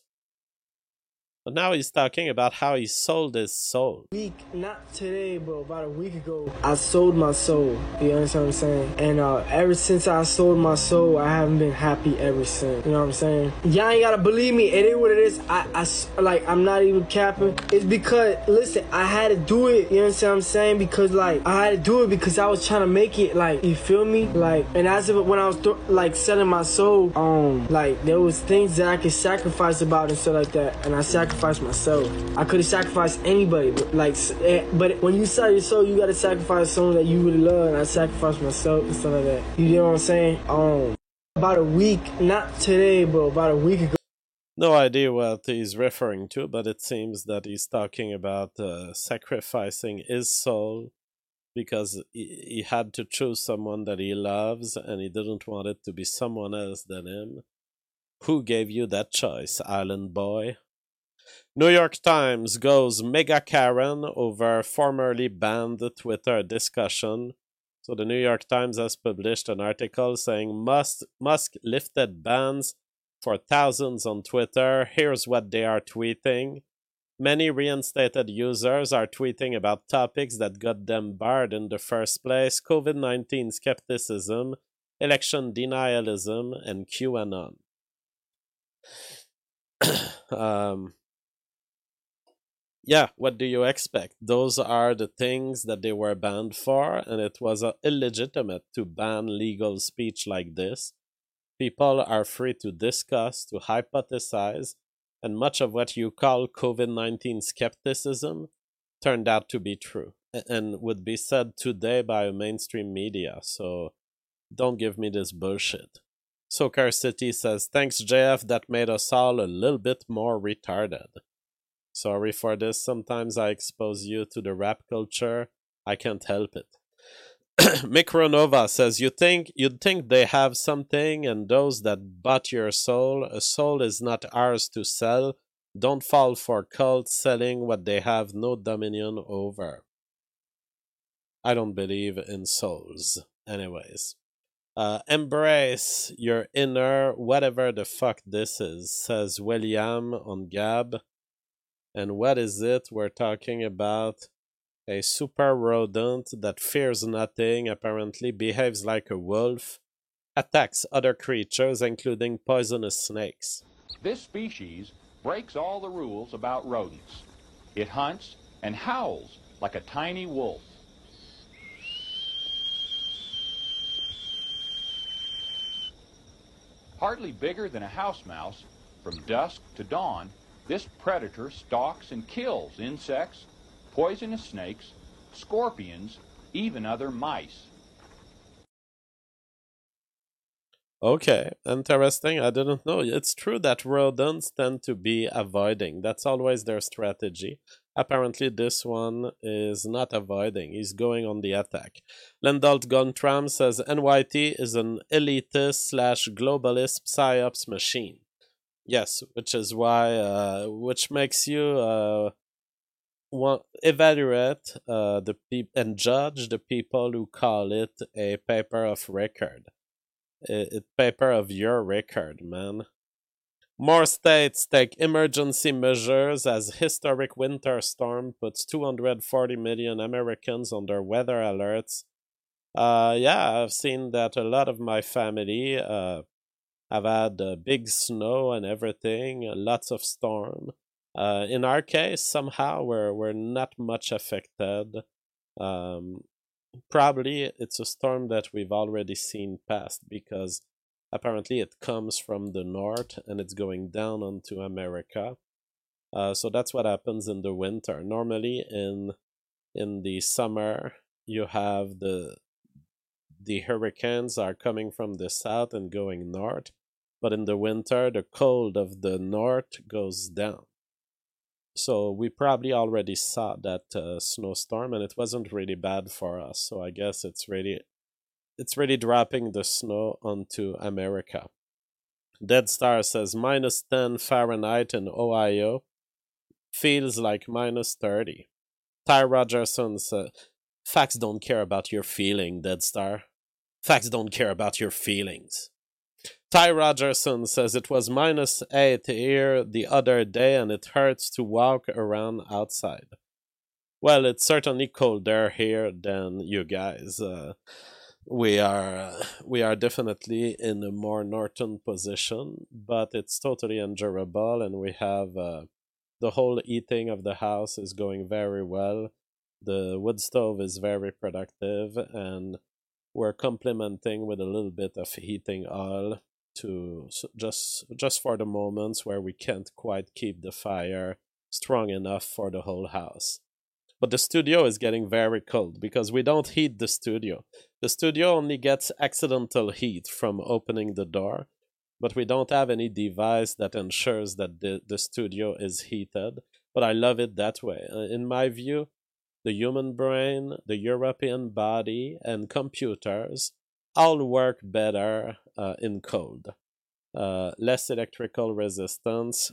But now he's talking about how he sold his soul. Not today, but about a week ago, I sold my soul. You understand what I'm saying? And ever since I sold my soul, I haven't been happy ever since. You know what I'm saying? Y'all ain't gotta believe me. It is what it is. I'm not even capping. It's because, listen, I had to do it. You understand what I'm saying? Because, I had to do it because I was trying to make it, you feel me? And as of when I was, selling my soul, there was things that I could sacrifice about and stuff like that. And I sacrificed myself. I could have sacrificed anybody, but when you sell your soul, you gotta sacrifice someone that you really love, and I sacrificed myself and stuff like that. You know what I'm saying? About a week, not today, but about a week ago. No idea what he's referring to, but it seems that he's talking about sacrificing his soul because he had to choose someone that he loves, and he didn't want it to be someone else than him. Who gave you that choice, Island Boy? New York Times goes mega Karen over formerly banned Twitter discussion. So the New York Times has published an article saying Musk lifted bans for thousands on Twitter. Here's what they are tweeting. Many reinstated users are tweeting about topics that got them barred in the first place: COVID-19 skepticism, election denialism, and QAnon. Yeah, what do you expect? Those are the things that they were banned for, and it was illegitimate to ban legal speech like this. People are free to discuss, to hypothesize, and much of what you call COVID-19 skepticism turned out to be true and would be said today by mainstream media, so don't give me this bullshit. SoCar City says, thanks JF, that made us all a little bit more retarded. Sorry for this, sometimes I expose you to the rap culture. I can't help it. Micronova says, you'd think they have something, and those that bought your soul, a soul is not ours to sell. Don't fall for cults selling what they have no dominion over. I don't believe in souls. Anyways. Embrace your inner whatever the fuck this is, says William on Gab. And what is it? We're talking about a super rodent that fears nothing, apparently behaves like a wolf, attacks other creatures, including poisonous snakes. This species breaks all the rules about rodents. It hunts and howls like a tiny wolf. Hardly bigger than a house mouse, from dusk to dawn, this predator stalks and kills insects, poisonous snakes, scorpions, even other mice. Okay, interesting. I didn't know. It's true that rodents tend to be avoiding. That's always their strategy. Apparently, this one is not avoiding. He's going on the attack. Lendalt Guntram says NYT is an elitist slash globalist psyops machine. Yes, which is why, which makes you evaluate and judge the people who call it a paper of record. A paper of your record, man. More states take emergency measures as historic winter storm puts 240 million Americans under weather alerts. Yeah, I've seen that a lot of my family have had big snow and everything, lots of storm. In our case, somehow we're not much affected. Probably it's a storm that we've already seen past because apparently it comes from the north and it's going down onto America. So that's what happens in the winter. Normally in the summer you have the hurricanes are coming from the south and going north, but in the winter the cold of the north goes down. So we probably already saw that snowstorm, and it wasn't really bad for us. So I guess it's really dropping the snow onto America. Dead Star says -10 Fahrenheit in Ohio feels like -30. Ty Rogerson says facts don't care about your feeling, Dead Star. Facts don't care about your feelings. Ty Rogerson says it was -8 here the other day and it hurts to walk around outside. Well, it's certainly colder here than you guys. We are definitely in a more northern position, but it's totally endurable, and we have the whole heating of the house is going very well. The wood stove is very productive, and we're complementing with a little bit of heating oil to just for the moments where we can't quite keep the fire strong enough for the whole house. But the studio is getting very cold because we don't heat the studio. The studio only gets accidental heat from opening the door, but we don't have any device that ensures that the studio is heated. But I love it that way. In my view, the human brain, the European body, and computers all work better in cold. Less electrical resistance.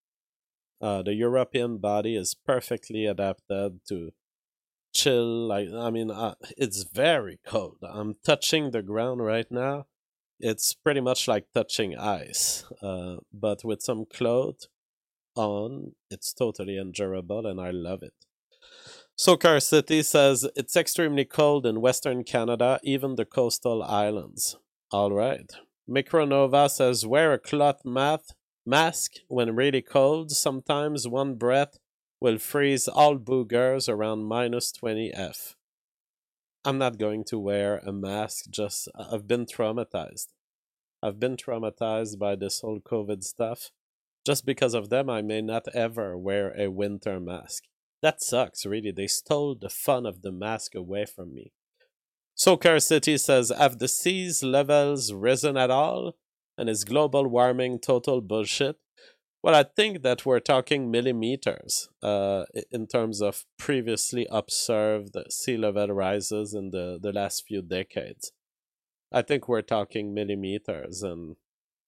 The European body is perfectly adapted to chill. It's very cold. I'm touching the ground right now. It's pretty much like touching ice. But with some clothes on, it's totally endurable, and I love it. Sokar City says it's extremely cold in Western Canada, even the coastal islands. All right. Micronova says wear a cloth mask when really cold. Sometimes one breath will freeze all boogers around -20 F. I'm not going to wear a mask. I've been traumatized. I've been traumatized by this whole COVID stuff. Just because of them, I may not ever wear a winter mask. That sucks, really. They stole the fun of the mask away from me. Sokar City says, have the seas levels risen at all? And is global warming total bullshit? Well, I think that we're talking millimeters in terms of previously observed sea level rises in the last few decades. I think we're talking millimeters, and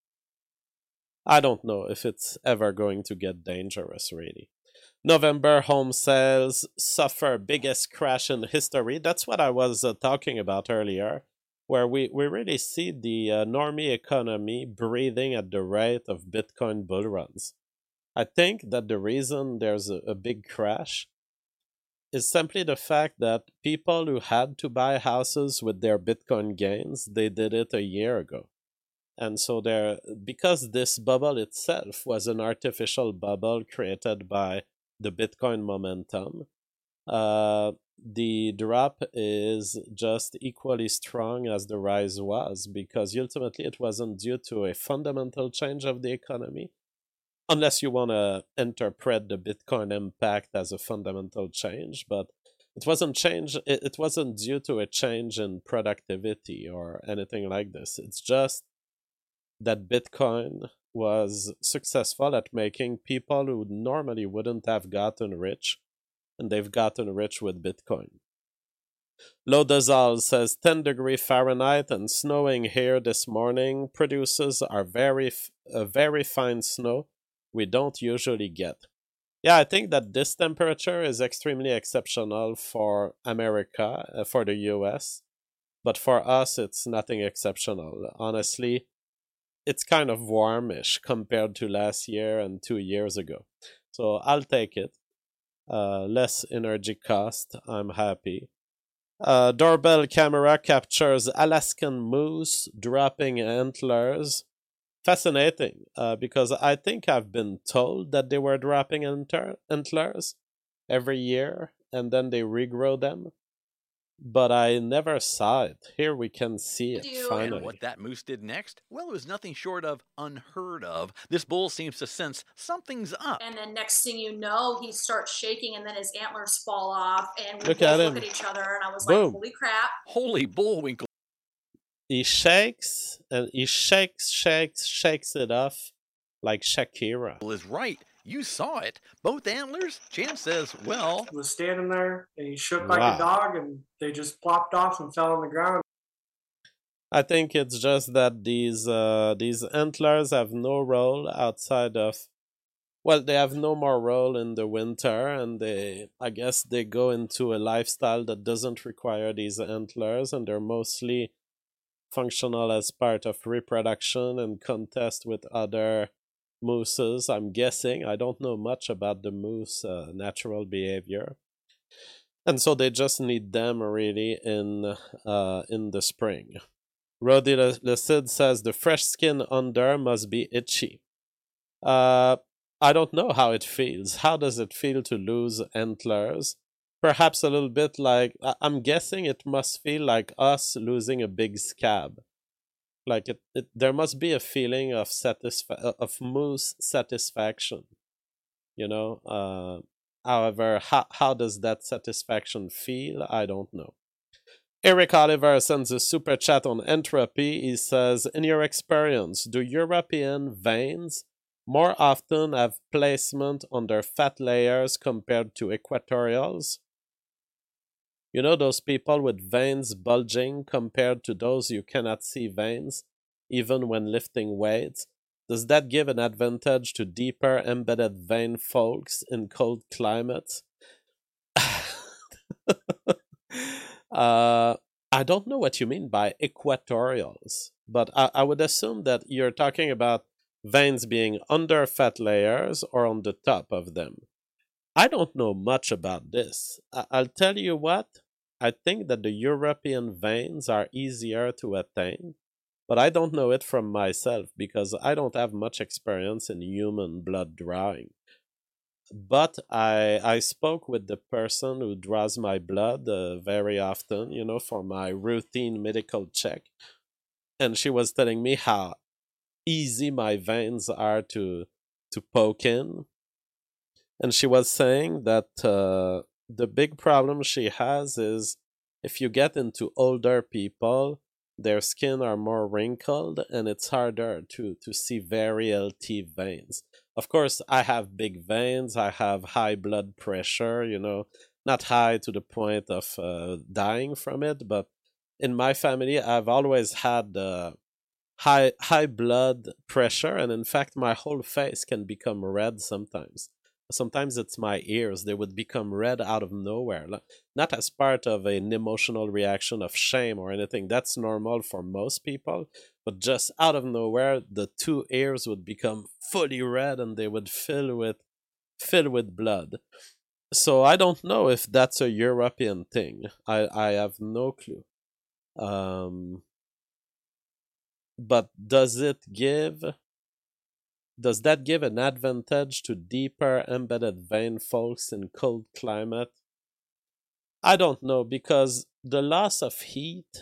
I don't know if it's ever going to get dangerous, really. November home sales suffer biggest crash in history. That's what I was talking about earlier, where we really see the normie economy breathing at the rate of Bitcoin bull runs. I think that the reason there's a big crash is simply the fact that people who had to buy houses with their Bitcoin gains, they did it a year ago. And so because this bubble itself was an artificial bubble created by the Bitcoin momentum, the drop is just equally strong as the rise was, because ultimately it wasn't due to a fundamental change of the economy, unless you want to interpret the Bitcoin impact as a fundamental change, but it wasn't due to a change in productivity or anything like this. It's just that Bitcoin was successful at making people who normally wouldn't have gotten rich and they've gotten rich with Bitcoin. Lodazal says 10 degree Fahrenheit and snowing here this morning produces our very fine snow we don't usually get. Yeah, I think that this temperature is extremely exceptional for America, for the US, but for us it's nothing exceptional. Honestly, it's kind of warmish compared to last year and 2 years ago. So I'll take it. Less energy cost, I'm happy. Doorbell camera captures Alaskan moose dropping antlers. Fascinating, because I think I've been told that they were dropping antlers every year and then they regrow them, but I never saw it. Here we can see it finally. And what that moose did next? Well, it was nothing short of unheard of. This bull seems to sense something's up. And then next thing you know, he starts shaking and then his antlers fall off and we Look both at look him. at each other and I was Boom. like, holy crap. Holy bullwinkle. He shakes and he shakes it off like Shakira. Is right. You saw it. Both antlers? Chance says, well, was standing there and he shook like Wow. a dog and they just plopped off and fell on the ground. I think it's just that these antlers have no role outside of, well, they have no more role in the winter, and I guess they go into a lifestyle that doesn't require these antlers, and they're mostly functional as part of reproduction and contest with other mooses, I'm guessing. I don't know much about the moose natural behavior. And so they just need them really in the spring. Rodi Lecid says the fresh skin under must be itchy. I don't know how it feels. How does it feel to lose antlers? Perhaps a little bit like, I'm guessing it must feel like us losing a big scab. Like there must be a feeling of moose satisfaction, you know. However, how does that satisfaction feel? I don't know. Eric Oliver sends a super chat on Entropy. He says, in your experience, do European veins more often have placement on their fat layers compared to equatorials? You know, those people with veins bulging compared to those you cannot see veins, even when lifting weights? Does that give an advantage to deeper embedded vein folks in cold climates? I don't know what you mean by equatorials, but I would assume that you're talking about veins being under fat layers or on the top of them. I don't know much about this. I'll tell you what, I think that the European veins are easier to attain, but I don't know it from myself because I don't have much experience in human blood drawing. But I spoke with the person who draws my blood very often, you know, for my routine medical check. And she was telling me how easy my veins are to poke in. And she was saying that the big problem she has is if you get into older people, their skin are more wrinkled and it's harder to see very healthy veins. Of course, I have big veins, I have high blood pressure, you know, not high to the point of dying from it, but in my family, I've always had high blood pressure, and in fact, my whole face can become red sometimes. Sometimes it's my ears, they would become red out of nowhere, not as part of an emotional reaction of shame or anything. That's normal for most people, but just out of nowhere, the two ears would become fully red and they would fill with blood. So I don't know if that's a European thing. I have no clue. But does that give an advantage to deeper embedded vein folks in cold climate? I don't know, because the loss of heat,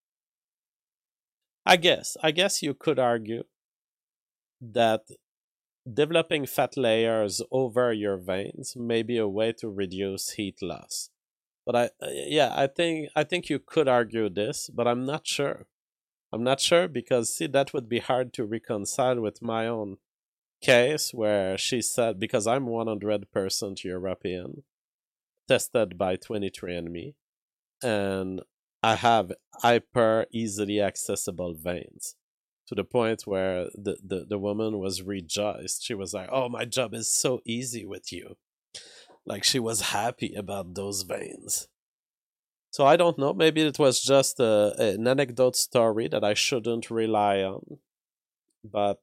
I guess you could argue that developing fat layers over your veins may be a way to reduce heat loss. But I think you could argue this, but I'm not sure. I'm not sure because, see, that would be hard to reconcile with my own case where she said, because I'm 100% European, tested by 23andMe, and I have hyper easily accessible veins to the point where the woman was rejoiced. She was like, "Oh, my job is so easy with you." Like, she was happy about those veins. So I don't know. Maybe it was just an anecdote story that I shouldn't rely on. But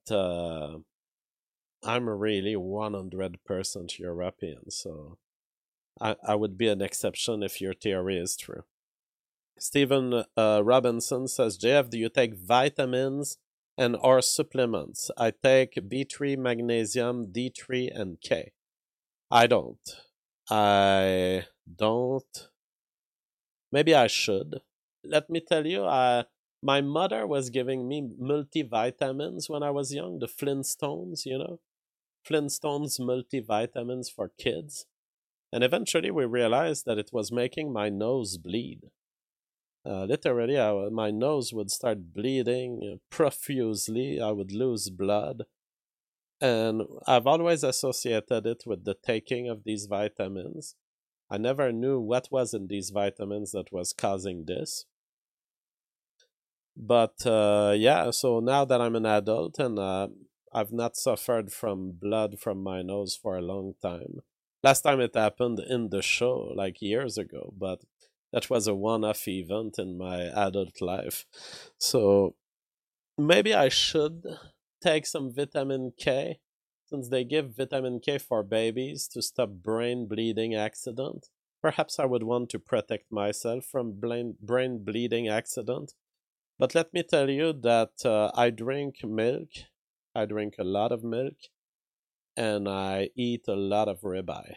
I'm really 100% European, so I would be an exception if your theory is true. Stephen Robinson says, JF, do you take vitamins and or supplements? I take B3, magnesium, D3, and K. I don't. Maybe I should. Let me tell you, my mother was giving me multivitamins when I was young, the Flintstones, you know? Flintstones multivitamins for kids. And eventually we realized that it was making my nose bleed. Literally, my nose would start bleeding profusely. I would lose blood. And I've always associated it with the taking of these vitamins. I never knew what was in these vitamins that was causing this. But yeah, so now that I'm an adult and I've not suffered from blood from my nose for a long time. Last time it happened in the show, like years ago, but that was a one-off event in my adult life. So maybe I should take some vitamin K, since they give vitamin K for babies to stop brain bleeding accident. Perhaps I would want to protect myself from brain bleeding accident. But let me tell you that I drink milk. I drink a lot of milk. And I eat a lot of ribeye.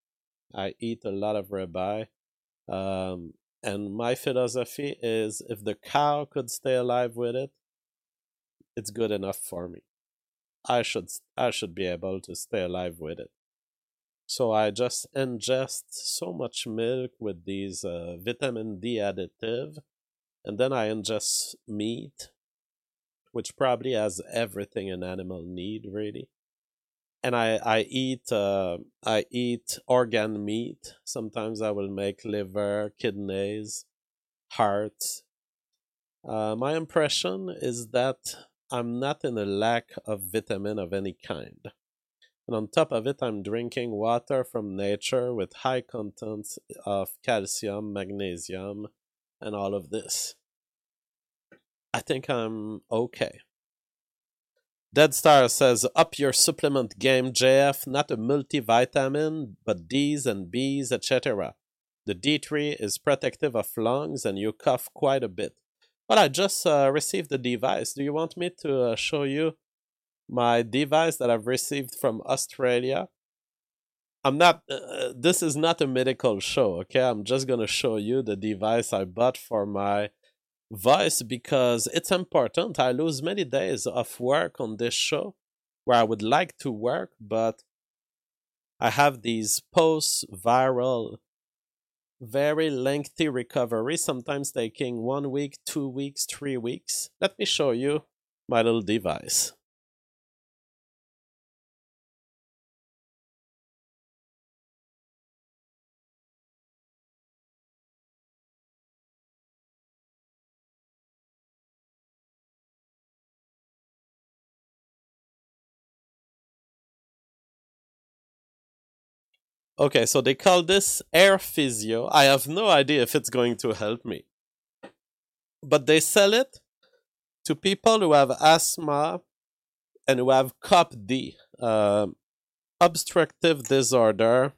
And my philosophy is, if the cow could stay alive with it, it's good enough for me. I should be able to stay alive with it. So I just ingest so much milk with these vitamin D additive, and then I ingest meat, which probably has everything an animal need, really. And I eat organ meat. Sometimes I will make liver, kidneys, heart. My impression is that I'm not in a lack of vitamin of any kind. And on top of it, I'm drinking water from nature with high contents of calcium, magnesium, and all of this. I think I'm okay. Dead Star says, up your supplement game, JF. Not a multivitamin, but D's and B's, etc. The D3 is protective of lungs and you cough quite a bit. But I just received the device. Do you want me to show you my device that I've received from Australia? I'm not, this is not a medical show, okay? I'm just going to show you the device I bought for my voice because it's important. I lose many days of work on this show where I would like to work, but I have these post-viral, very lengthy recovery, sometimes taking 1 week, 2 weeks, 3 weeks. Let me show you my little device. Okay, so they call this Air Physio. I have no idea if it's going to help me. But they sell it to people who have asthma and who have COPD, obstructive disorder,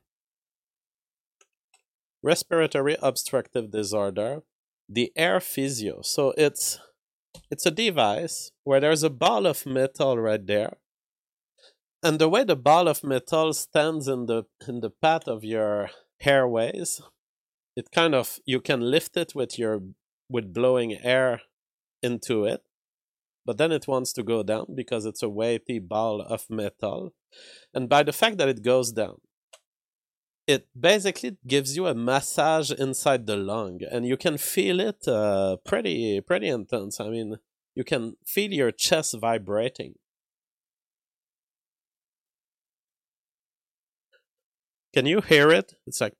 respiratory obstructive disorder, the Air Physio. So it's a device where there's a ball of metal right there. And the way the ball of metal stands in the path of your airways, it kind of, you can lift it with blowing air into it, but then it wants to go down because it's a weighty ball of metal. And by the fact that it goes down, it basically gives you a massage inside the lung, and you can feel it pretty intense. I mean, you can feel your chest vibrating. Can you hear it? It's like...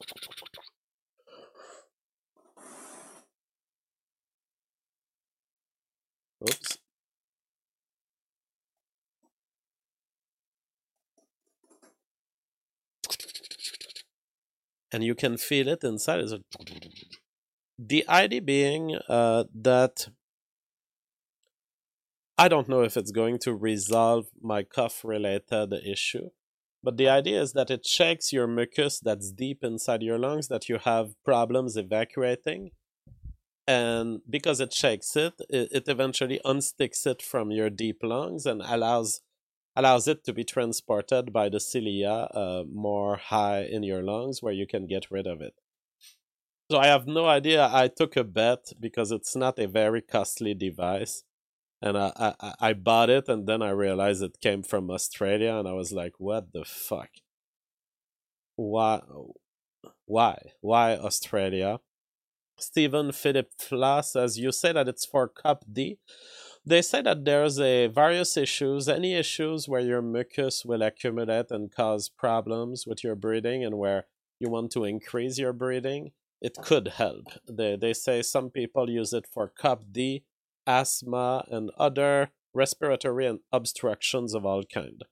Oops. And you can feel it inside. It's a... The idea being that I don't know if it's going to resolve my cough-related issue, but the idea is that it shakes your mucus that's deep inside your lungs that you have problems evacuating. And because it shakes it, it eventually unsticks it from your deep lungs and allows it to be transported by the cilia more high in your lungs where you can get rid of it. So I have no idea. I took a bet because it's not a very costly device. And I bought it, and then I realized it came from Australia, and I was like, what the fuck? Why Australia? Stephen Philip Fla says, you say that it's for Cup D. They say that there's various issues, any issues where your mucus will accumulate and cause problems with your breathing and where you want to increase your breathing, it could help. They say some people use it for Cup D, asthma, and other respiratory and obstructions of all kind.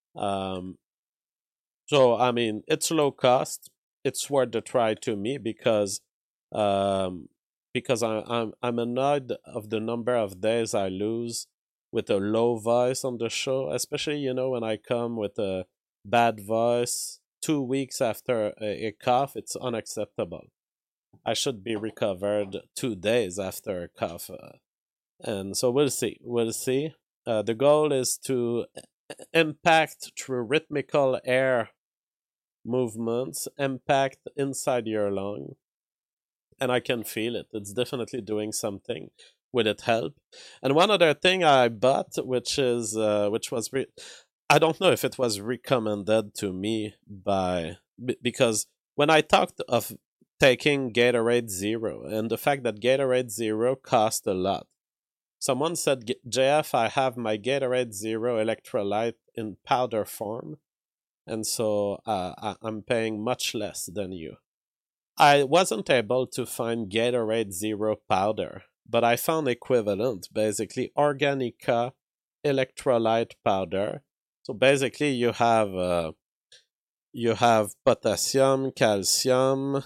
So, I mean, it's low cost. It's worth the try to me because I'm annoyed of the number of days I lose with a low voice on the show, especially, when I come with a bad voice 2 weeks after a cough. It's unacceptable. I should be recovered 2 days after a cough. And so we'll see. The goal is to impact through rhythmical air movements, impact inside your lung. And I can feel it. It's definitely doing something. Will it help? And one other thing I bought, which was I don't know if it was recommended to me because when I talked of taking Gatorade Zero and the fact that Gatorade Zero cost a lot, someone said, JF, I have my Gatorade Zero electrolyte in powder form, and so I'm paying much less than you. I wasn't able to find Gatorade Zero powder, but I found equivalent, basically Organica electrolyte powder. So basically you have potassium, calcium,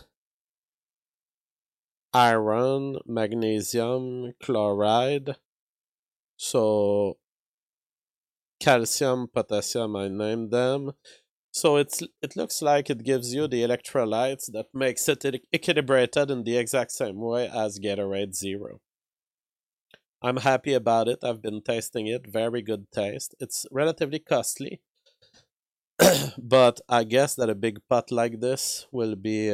iron, magnesium, chloride. So calcium, potassium, I named them. So it looks like it gives you the electrolytes that makes it equilibrated in the exact same way as Gatorade Zero. I'm happy about it. I've been tasting it. Very good taste. It's relatively costly, but I guess that a big pot like this will be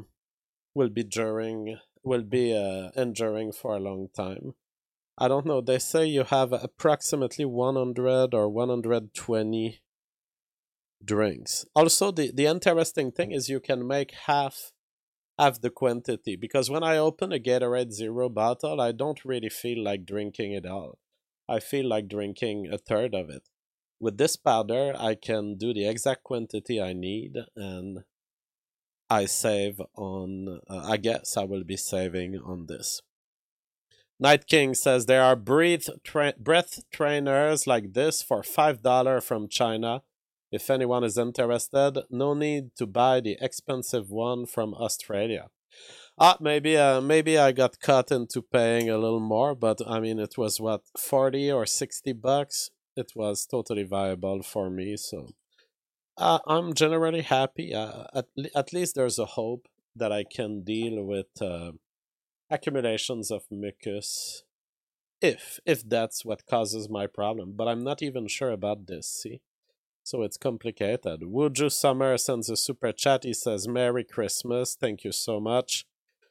enduring for a long time. I don't know. They say you have approximately 100 or 120 drinks. Also, the interesting thing is you can make half the quantity, because when I open a Gatorade Zero bottle, I don't really feel like drinking it all. I feel like drinking a third of it. With this powder, I can do the exact quantity I need, and I save on, I guess I will be saving on this. Night King says there are breath trainers like this for $5 from China. If anyone is interested, no need to buy the expensive one from Australia. Maybe I got caught into paying a little more, but I mean, it was what, 40 or 60 bucks? It was totally viable for me, so I'm generally happy. At least there's a hope that I can deal with accumulations of mucus, if that's what causes my problem. But I'm not even sure about this, see? So it's complicated. Wuju Summer sends a super chat. He says, Merry Christmas. Thank you so much.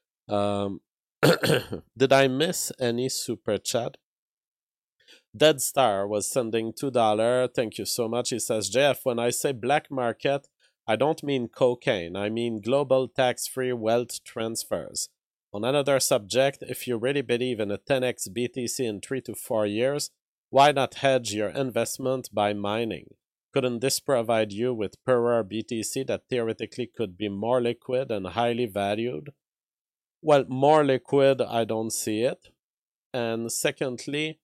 Did I miss any super chat? Dead Star was sending $2. Thank you so much. He says, Jeff, when I say black market, I don't mean cocaine. I mean global tax-free wealth transfers. On another subject, if you really believe in a 10x BTC in 3 to 4 years, why not hedge your investment by mining? Couldn't this provide you with poorer BTC that theoretically could be more liquid and highly valued? Well, more liquid, I don't see it. And secondly,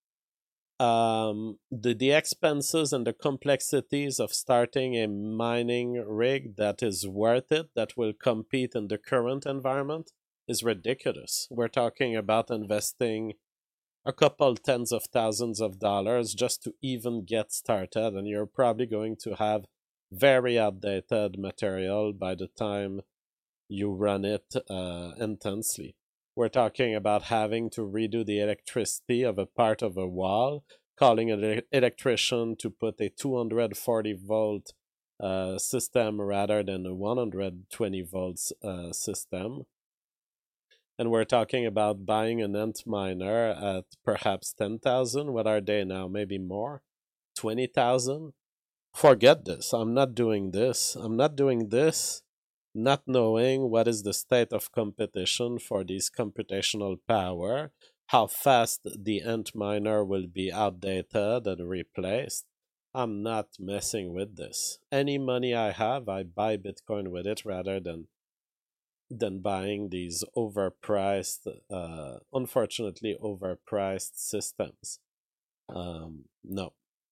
the expenses and the complexities of starting a mining rig that is worth it, that will compete in the current environment, is ridiculous. We're talking about investing a couple tens of thousands of dollars just to even get started, and you're probably going to have very outdated material by the time you run it intensely. We're talking about having to redo the electricity of a part of a wall, calling an electrician to put a 240 volt system rather than a 120 volts system. And we're talking about buying an Antminer at perhaps 10,000. What are they now? Maybe more? 20,000? Forget this. I'm not doing this. I'm not doing this not knowing what is the state of competition for this computational power, how fast the Antminer will be outdated and replaced. I'm not messing with this. Any money I have, I buy Bitcoin with it rather than buying these overpriced, unfortunately overpriced systems. No.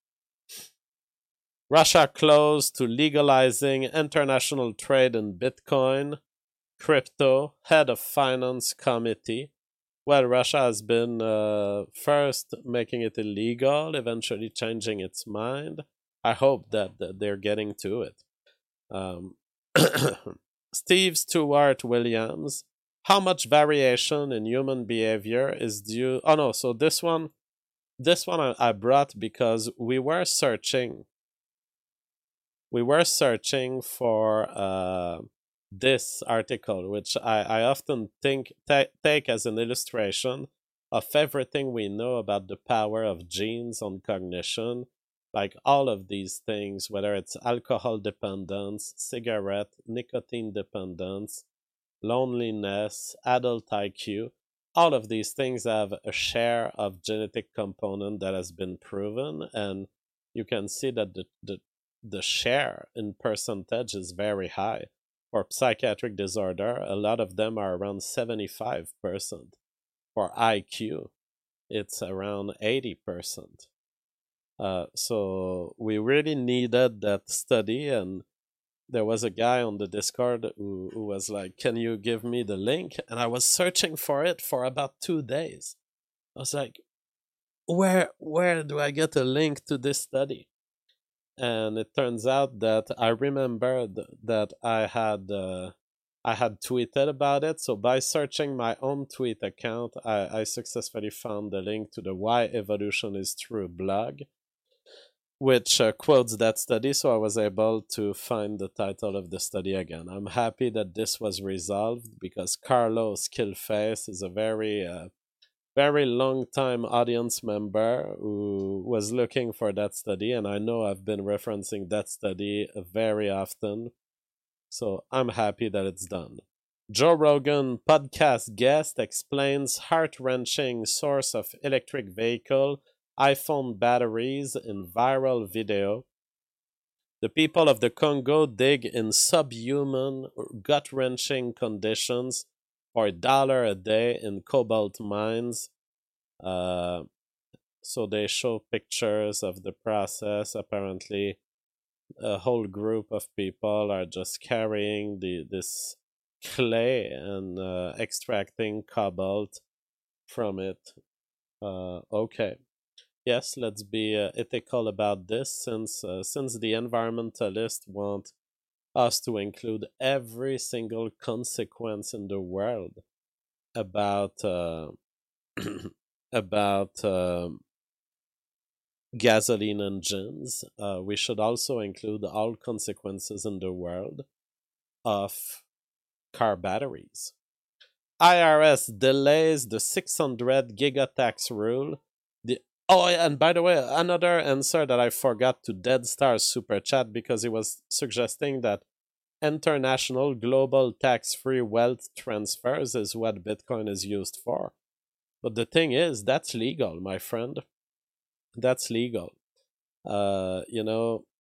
Russia close to legalizing international trade in Bitcoin, crypto, head of finance committee. Well, Russia has been first making it illegal, eventually changing its mind. I hope that they're getting to it. Steve Stewart Williams, how much variation in human behavior is due? Oh no, so this one I brought because we were searching for this article, which I often take as an illustration of everything we know about the power of genes on cognition. Like all of these things, whether it's alcohol dependence, cigarette, nicotine dependence, loneliness, adult IQ, all of these things have a share of genetic component that has been proven, and you can see that the share in percentage is very high. For psychiatric disorder, a lot of them are around 75%. For IQ, it's around 80%. So we really needed that study, and there was a guy on the Discord who was like, can you give me the link? And I was searching for it for about 2 days. I was like, where do I get a link to this study? And it turns out that I remembered that I had tweeted about it. So by searching my own tweet account, I successfully found the link to the Why Evolution is True blog, which quotes that study, so I was able to find the title of the study again. I'm happy that this was resolved because Carlos Killface is a very long-time audience member who was looking for that study, and I know I've been referencing that study very often, so I'm happy that it's done. Joe Rogan podcast guest explains heart-wrenching source of electric vehicle iPhone batteries in viral video. The people of the Congo dig in subhuman, gut-wrenching conditions for $1 a day in cobalt mines. So they show pictures of the process. Apparently, a whole group of people are just carrying this clay and extracting cobalt from it. Okay. Yes, let's be ethical about this, since the environmentalists want us to include every single consequence in the world about gasoline engines. We should also include all consequences in the world of car batteries. IRS delays the 600 giga tax rule. Oh, and by the way, another answer that I forgot to Dead Star's super chat, because he was suggesting that international global tax-free wealth transfers is what Bitcoin is used for. But the thing is, that's legal, my friend. That's legal.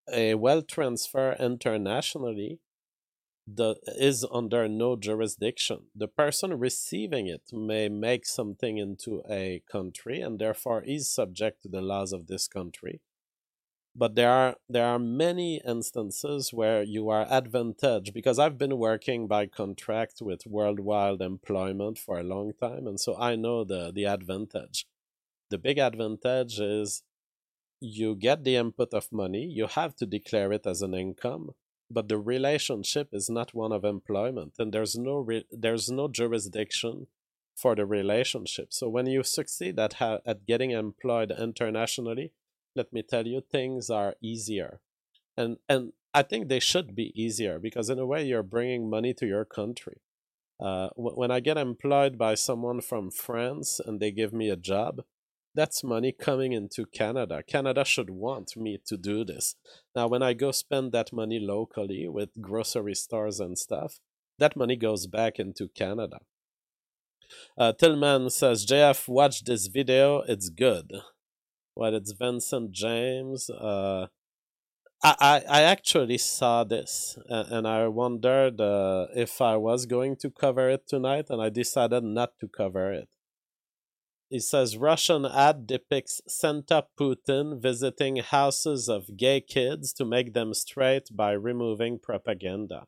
a wealth transfer internationally is under no jurisdiction. The person receiving it may make something into a country and therefore is subject to the laws of this country. But there are many instances where you are advantaged, because I've been working by contract with Worldwide Employment for a long time, and so I know the advantage. The big advantage is you get the input of money, you have to declare it as an income, but the relationship is not one of employment, and there's no jurisdiction for the relationship. So when you succeed at getting employed internationally, let me tell you, things are easier. And I think they should be easier, because in a way you're bringing money to your country. When I get employed by someone from France and they give me a job, that's money coming into Canada. Canada should want me to do this. Now, when I go spend that money locally with grocery stores and stuff, that money goes back into Canada. Tillman says, JF, watch this video. It's good. Well, it's Vincent James. I actually saw this, and I wondered if I was going to cover it tonight, and I decided not to cover it. He says, Russian ad depicts Santa Putin visiting houses of gay kids to make them straight by removing propaganda.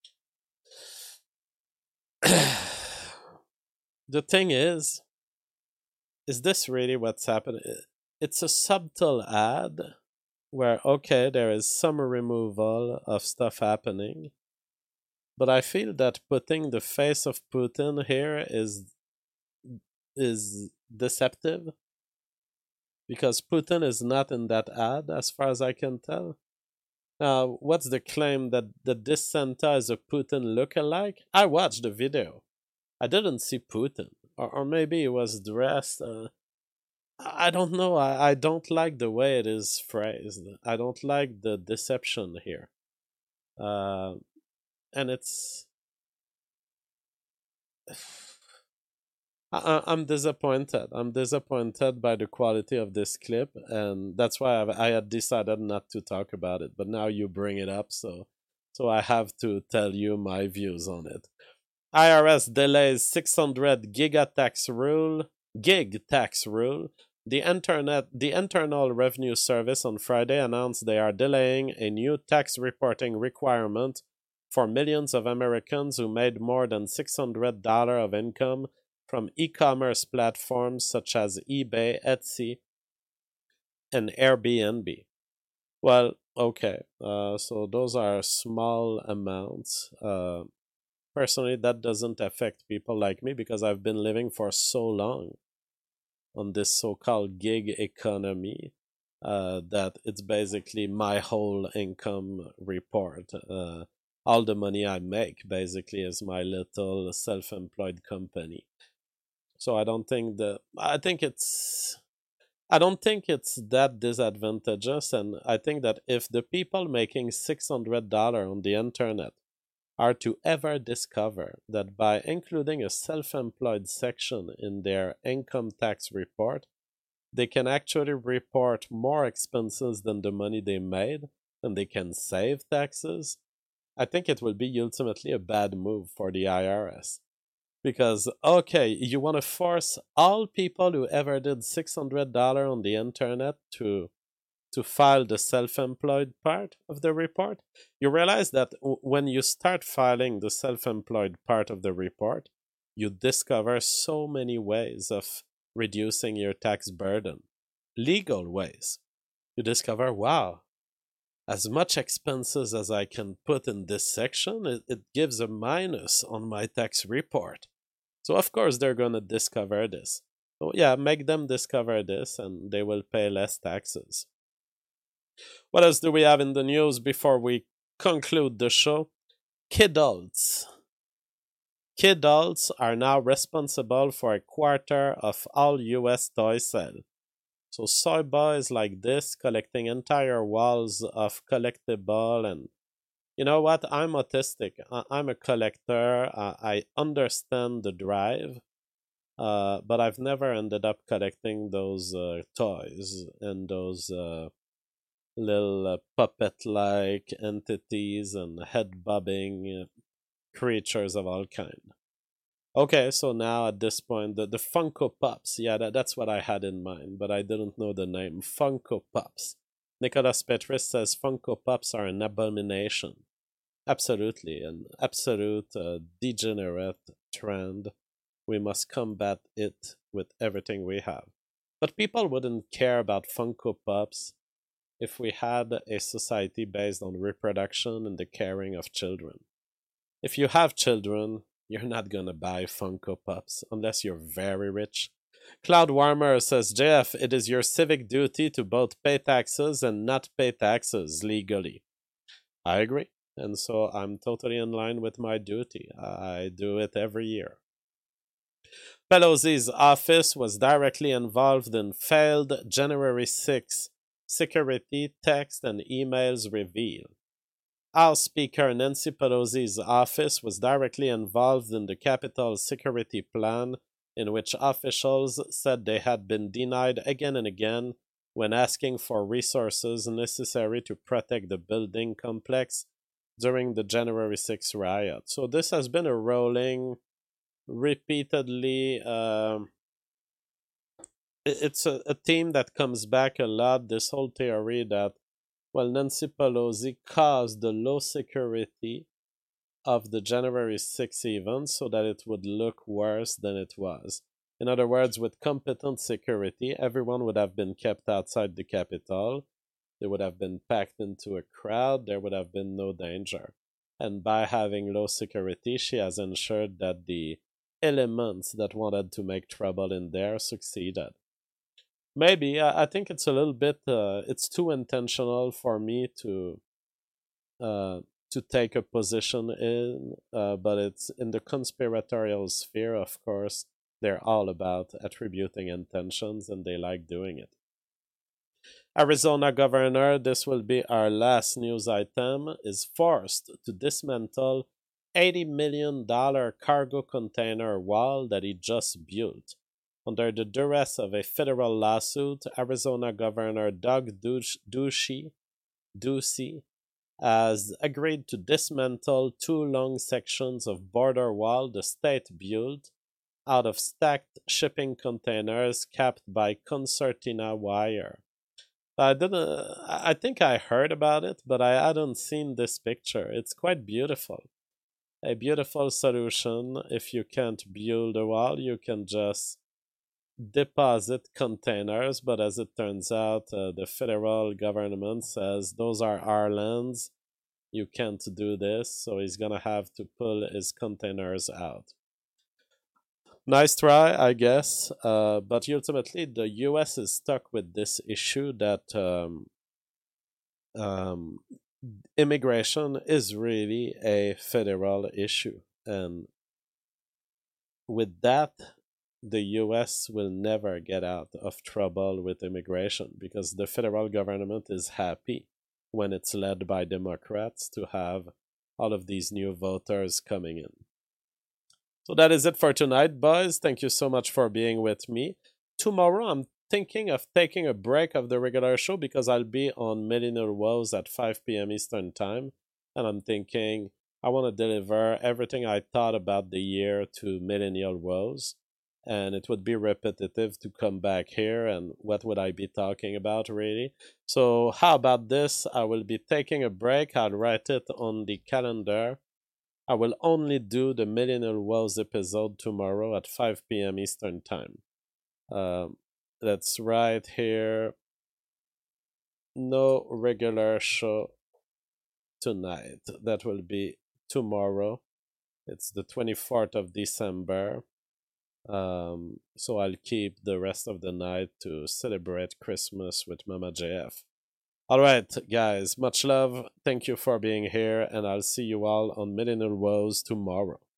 The thing is this really what's happening? It's a subtle ad where, okay, there is some removal of stuff happening, but I feel that putting the face of Putin here is deceptive, because Putin is not in that ad as far as I can tell. Now, what's the claim that this Santa is a Putin look-alike? I watched the video. I didn't see Putin, or maybe he was dressed. I don't know. I don't like the way it is phrased. I don't like the deception here. And it's... I'm disappointed. I'm disappointed by the quality of this clip, and that's why I had decided not to talk about it. But now you bring it up, so I have to tell you my views on it. IRS delays 600 gig tax rule. The Internal Revenue Service on Friday announced they are delaying a new tax reporting requirement for millions of Americans who made more than $600 of income from e-commerce platforms such as eBay, Etsy, and Airbnb. Well, okay, so those are small amounts. Personally, that doesn't affect people like me, because I've been living for so long on this so-called gig economy that it's basically my whole income report. All the money I make basically is my little self-employed company. So I don't think it's that disadvantageous, and I think that if the people making $600 on the internet are to ever discover that by including a self-employed section in their income tax report, they can actually report more expenses than the money they made, and they can save taxes, I think it will be ultimately a bad move for the IRS. Because, okay, you want to force all people who ever did $600 on the internet to file the self-employed part of the report. You realize that when you start filing the self-employed part of the report, you discover so many ways of reducing your tax burden. Legal ways. You discover, wow, as much expenses as I can put in this section, it gives a minus on my tax report. So of course they're going to discover this. So yeah, make them discover this and they will pay less taxes. What else do we have in the news before we conclude the show? Kidults. Kidults are now responsible for a quarter of all US toy sales. So soy boys like this collecting entire walls of collectible, and you know what? I'm autistic. I'm a collector. I understand the drive, but I've never ended up collecting those toys and those little puppet-like entities and head-bobbing creatures of all kind. Okay, so now at this point, the Funko Pops, yeah, that's what I had in mind, but I didn't know the name. Funko Pops. Nicholas Petris says Funko Pops are an abomination. Absolutely, an absolute degenerate trend. We must combat it with everything we have. But people wouldn't care about Funko Pops if we had a society based on reproduction and the caring of children. If you have children, you're not gonna buy Funko Pops unless you're very rich. Cloud Warmer says, JF, it is your civic duty to both pay taxes and not pay taxes legally. I agree. And so I'm totally in line with my duty. I do it every year. Pelosi's office was directly involved in failed January 6 security text and emails reveal. House Speaker Nancy Pelosi's office was directly involved in the Capitol security plan, in which officials said they had been denied again and again when asking for resources necessary to protect the building complex during the January 6 riot. So this has been a rolling, repeatedly, it's a theme that comes back a lot, this whole theory that, well, Nancy Pelosi caused the low security of the January 6 event so that it would look worse than it was. In other words, with competent security, everyone would have been kept outside the Capitol. They would have been packed into a crowd. There would have been no danger. And by having low security, she has ensured that the elements that wanted to make trouble in there succeeded. Maybe, I think it's a little bit, it's too intentional for me to take a position in, but it's in the conspiratorial sphere, of course, they're all about attributing intentions and they like doing it. Arizona governor, this will be our last news item, is forced to dismantle $80 million cargo container wall that he just built. Under the duress of a federal lawsuit, Arizona Governor Doug Ducey has agreed to dismantle 2 long sections of border wall the state built out of stacked shipping containers capped by concertina wire. I think I heard about it, but I hadn't seen this picture. It's quite beautiful. A beautiful solution. If you can't build a wall, you can just deposit containers, but as it turns out, the federal government says those are our lands. You can't do this, so he's gonna have to pull his containers out. Nice try, I guess, but ultimately the US is stuck with this issue that immigration is really a federal issue, and with that, the US will never get out of trouble with immigration because the federal government is happy when it's led by Democrats to have all of these new voters coming in. So that is it for tonight, boys. Thank you so much for being with me. Tomorrow, I'm thinking of taking a break of the regular show because I'll be on Millennial Woes at 5 p.m. Eastern Time. And I'm thinking I want to deliver everything I thought about the year to Millennial Woes. And it would be repetitive to come back here, and what would I be talking about, really? So how about this? I will be taking a break. I'll write it on the calendar. I will only do the Millennial Woes episode tomorrow at 5 p.m. Eastern Time. That's right here. No regular show tonight. That will be tomorrow. It's the 24th of December. So I'll keep the rest of the night to celebrate Christmas with Mama JF. Alright, guys, much love. Thank you for being here, and I'll see you all on Millennial Woes tomorrow.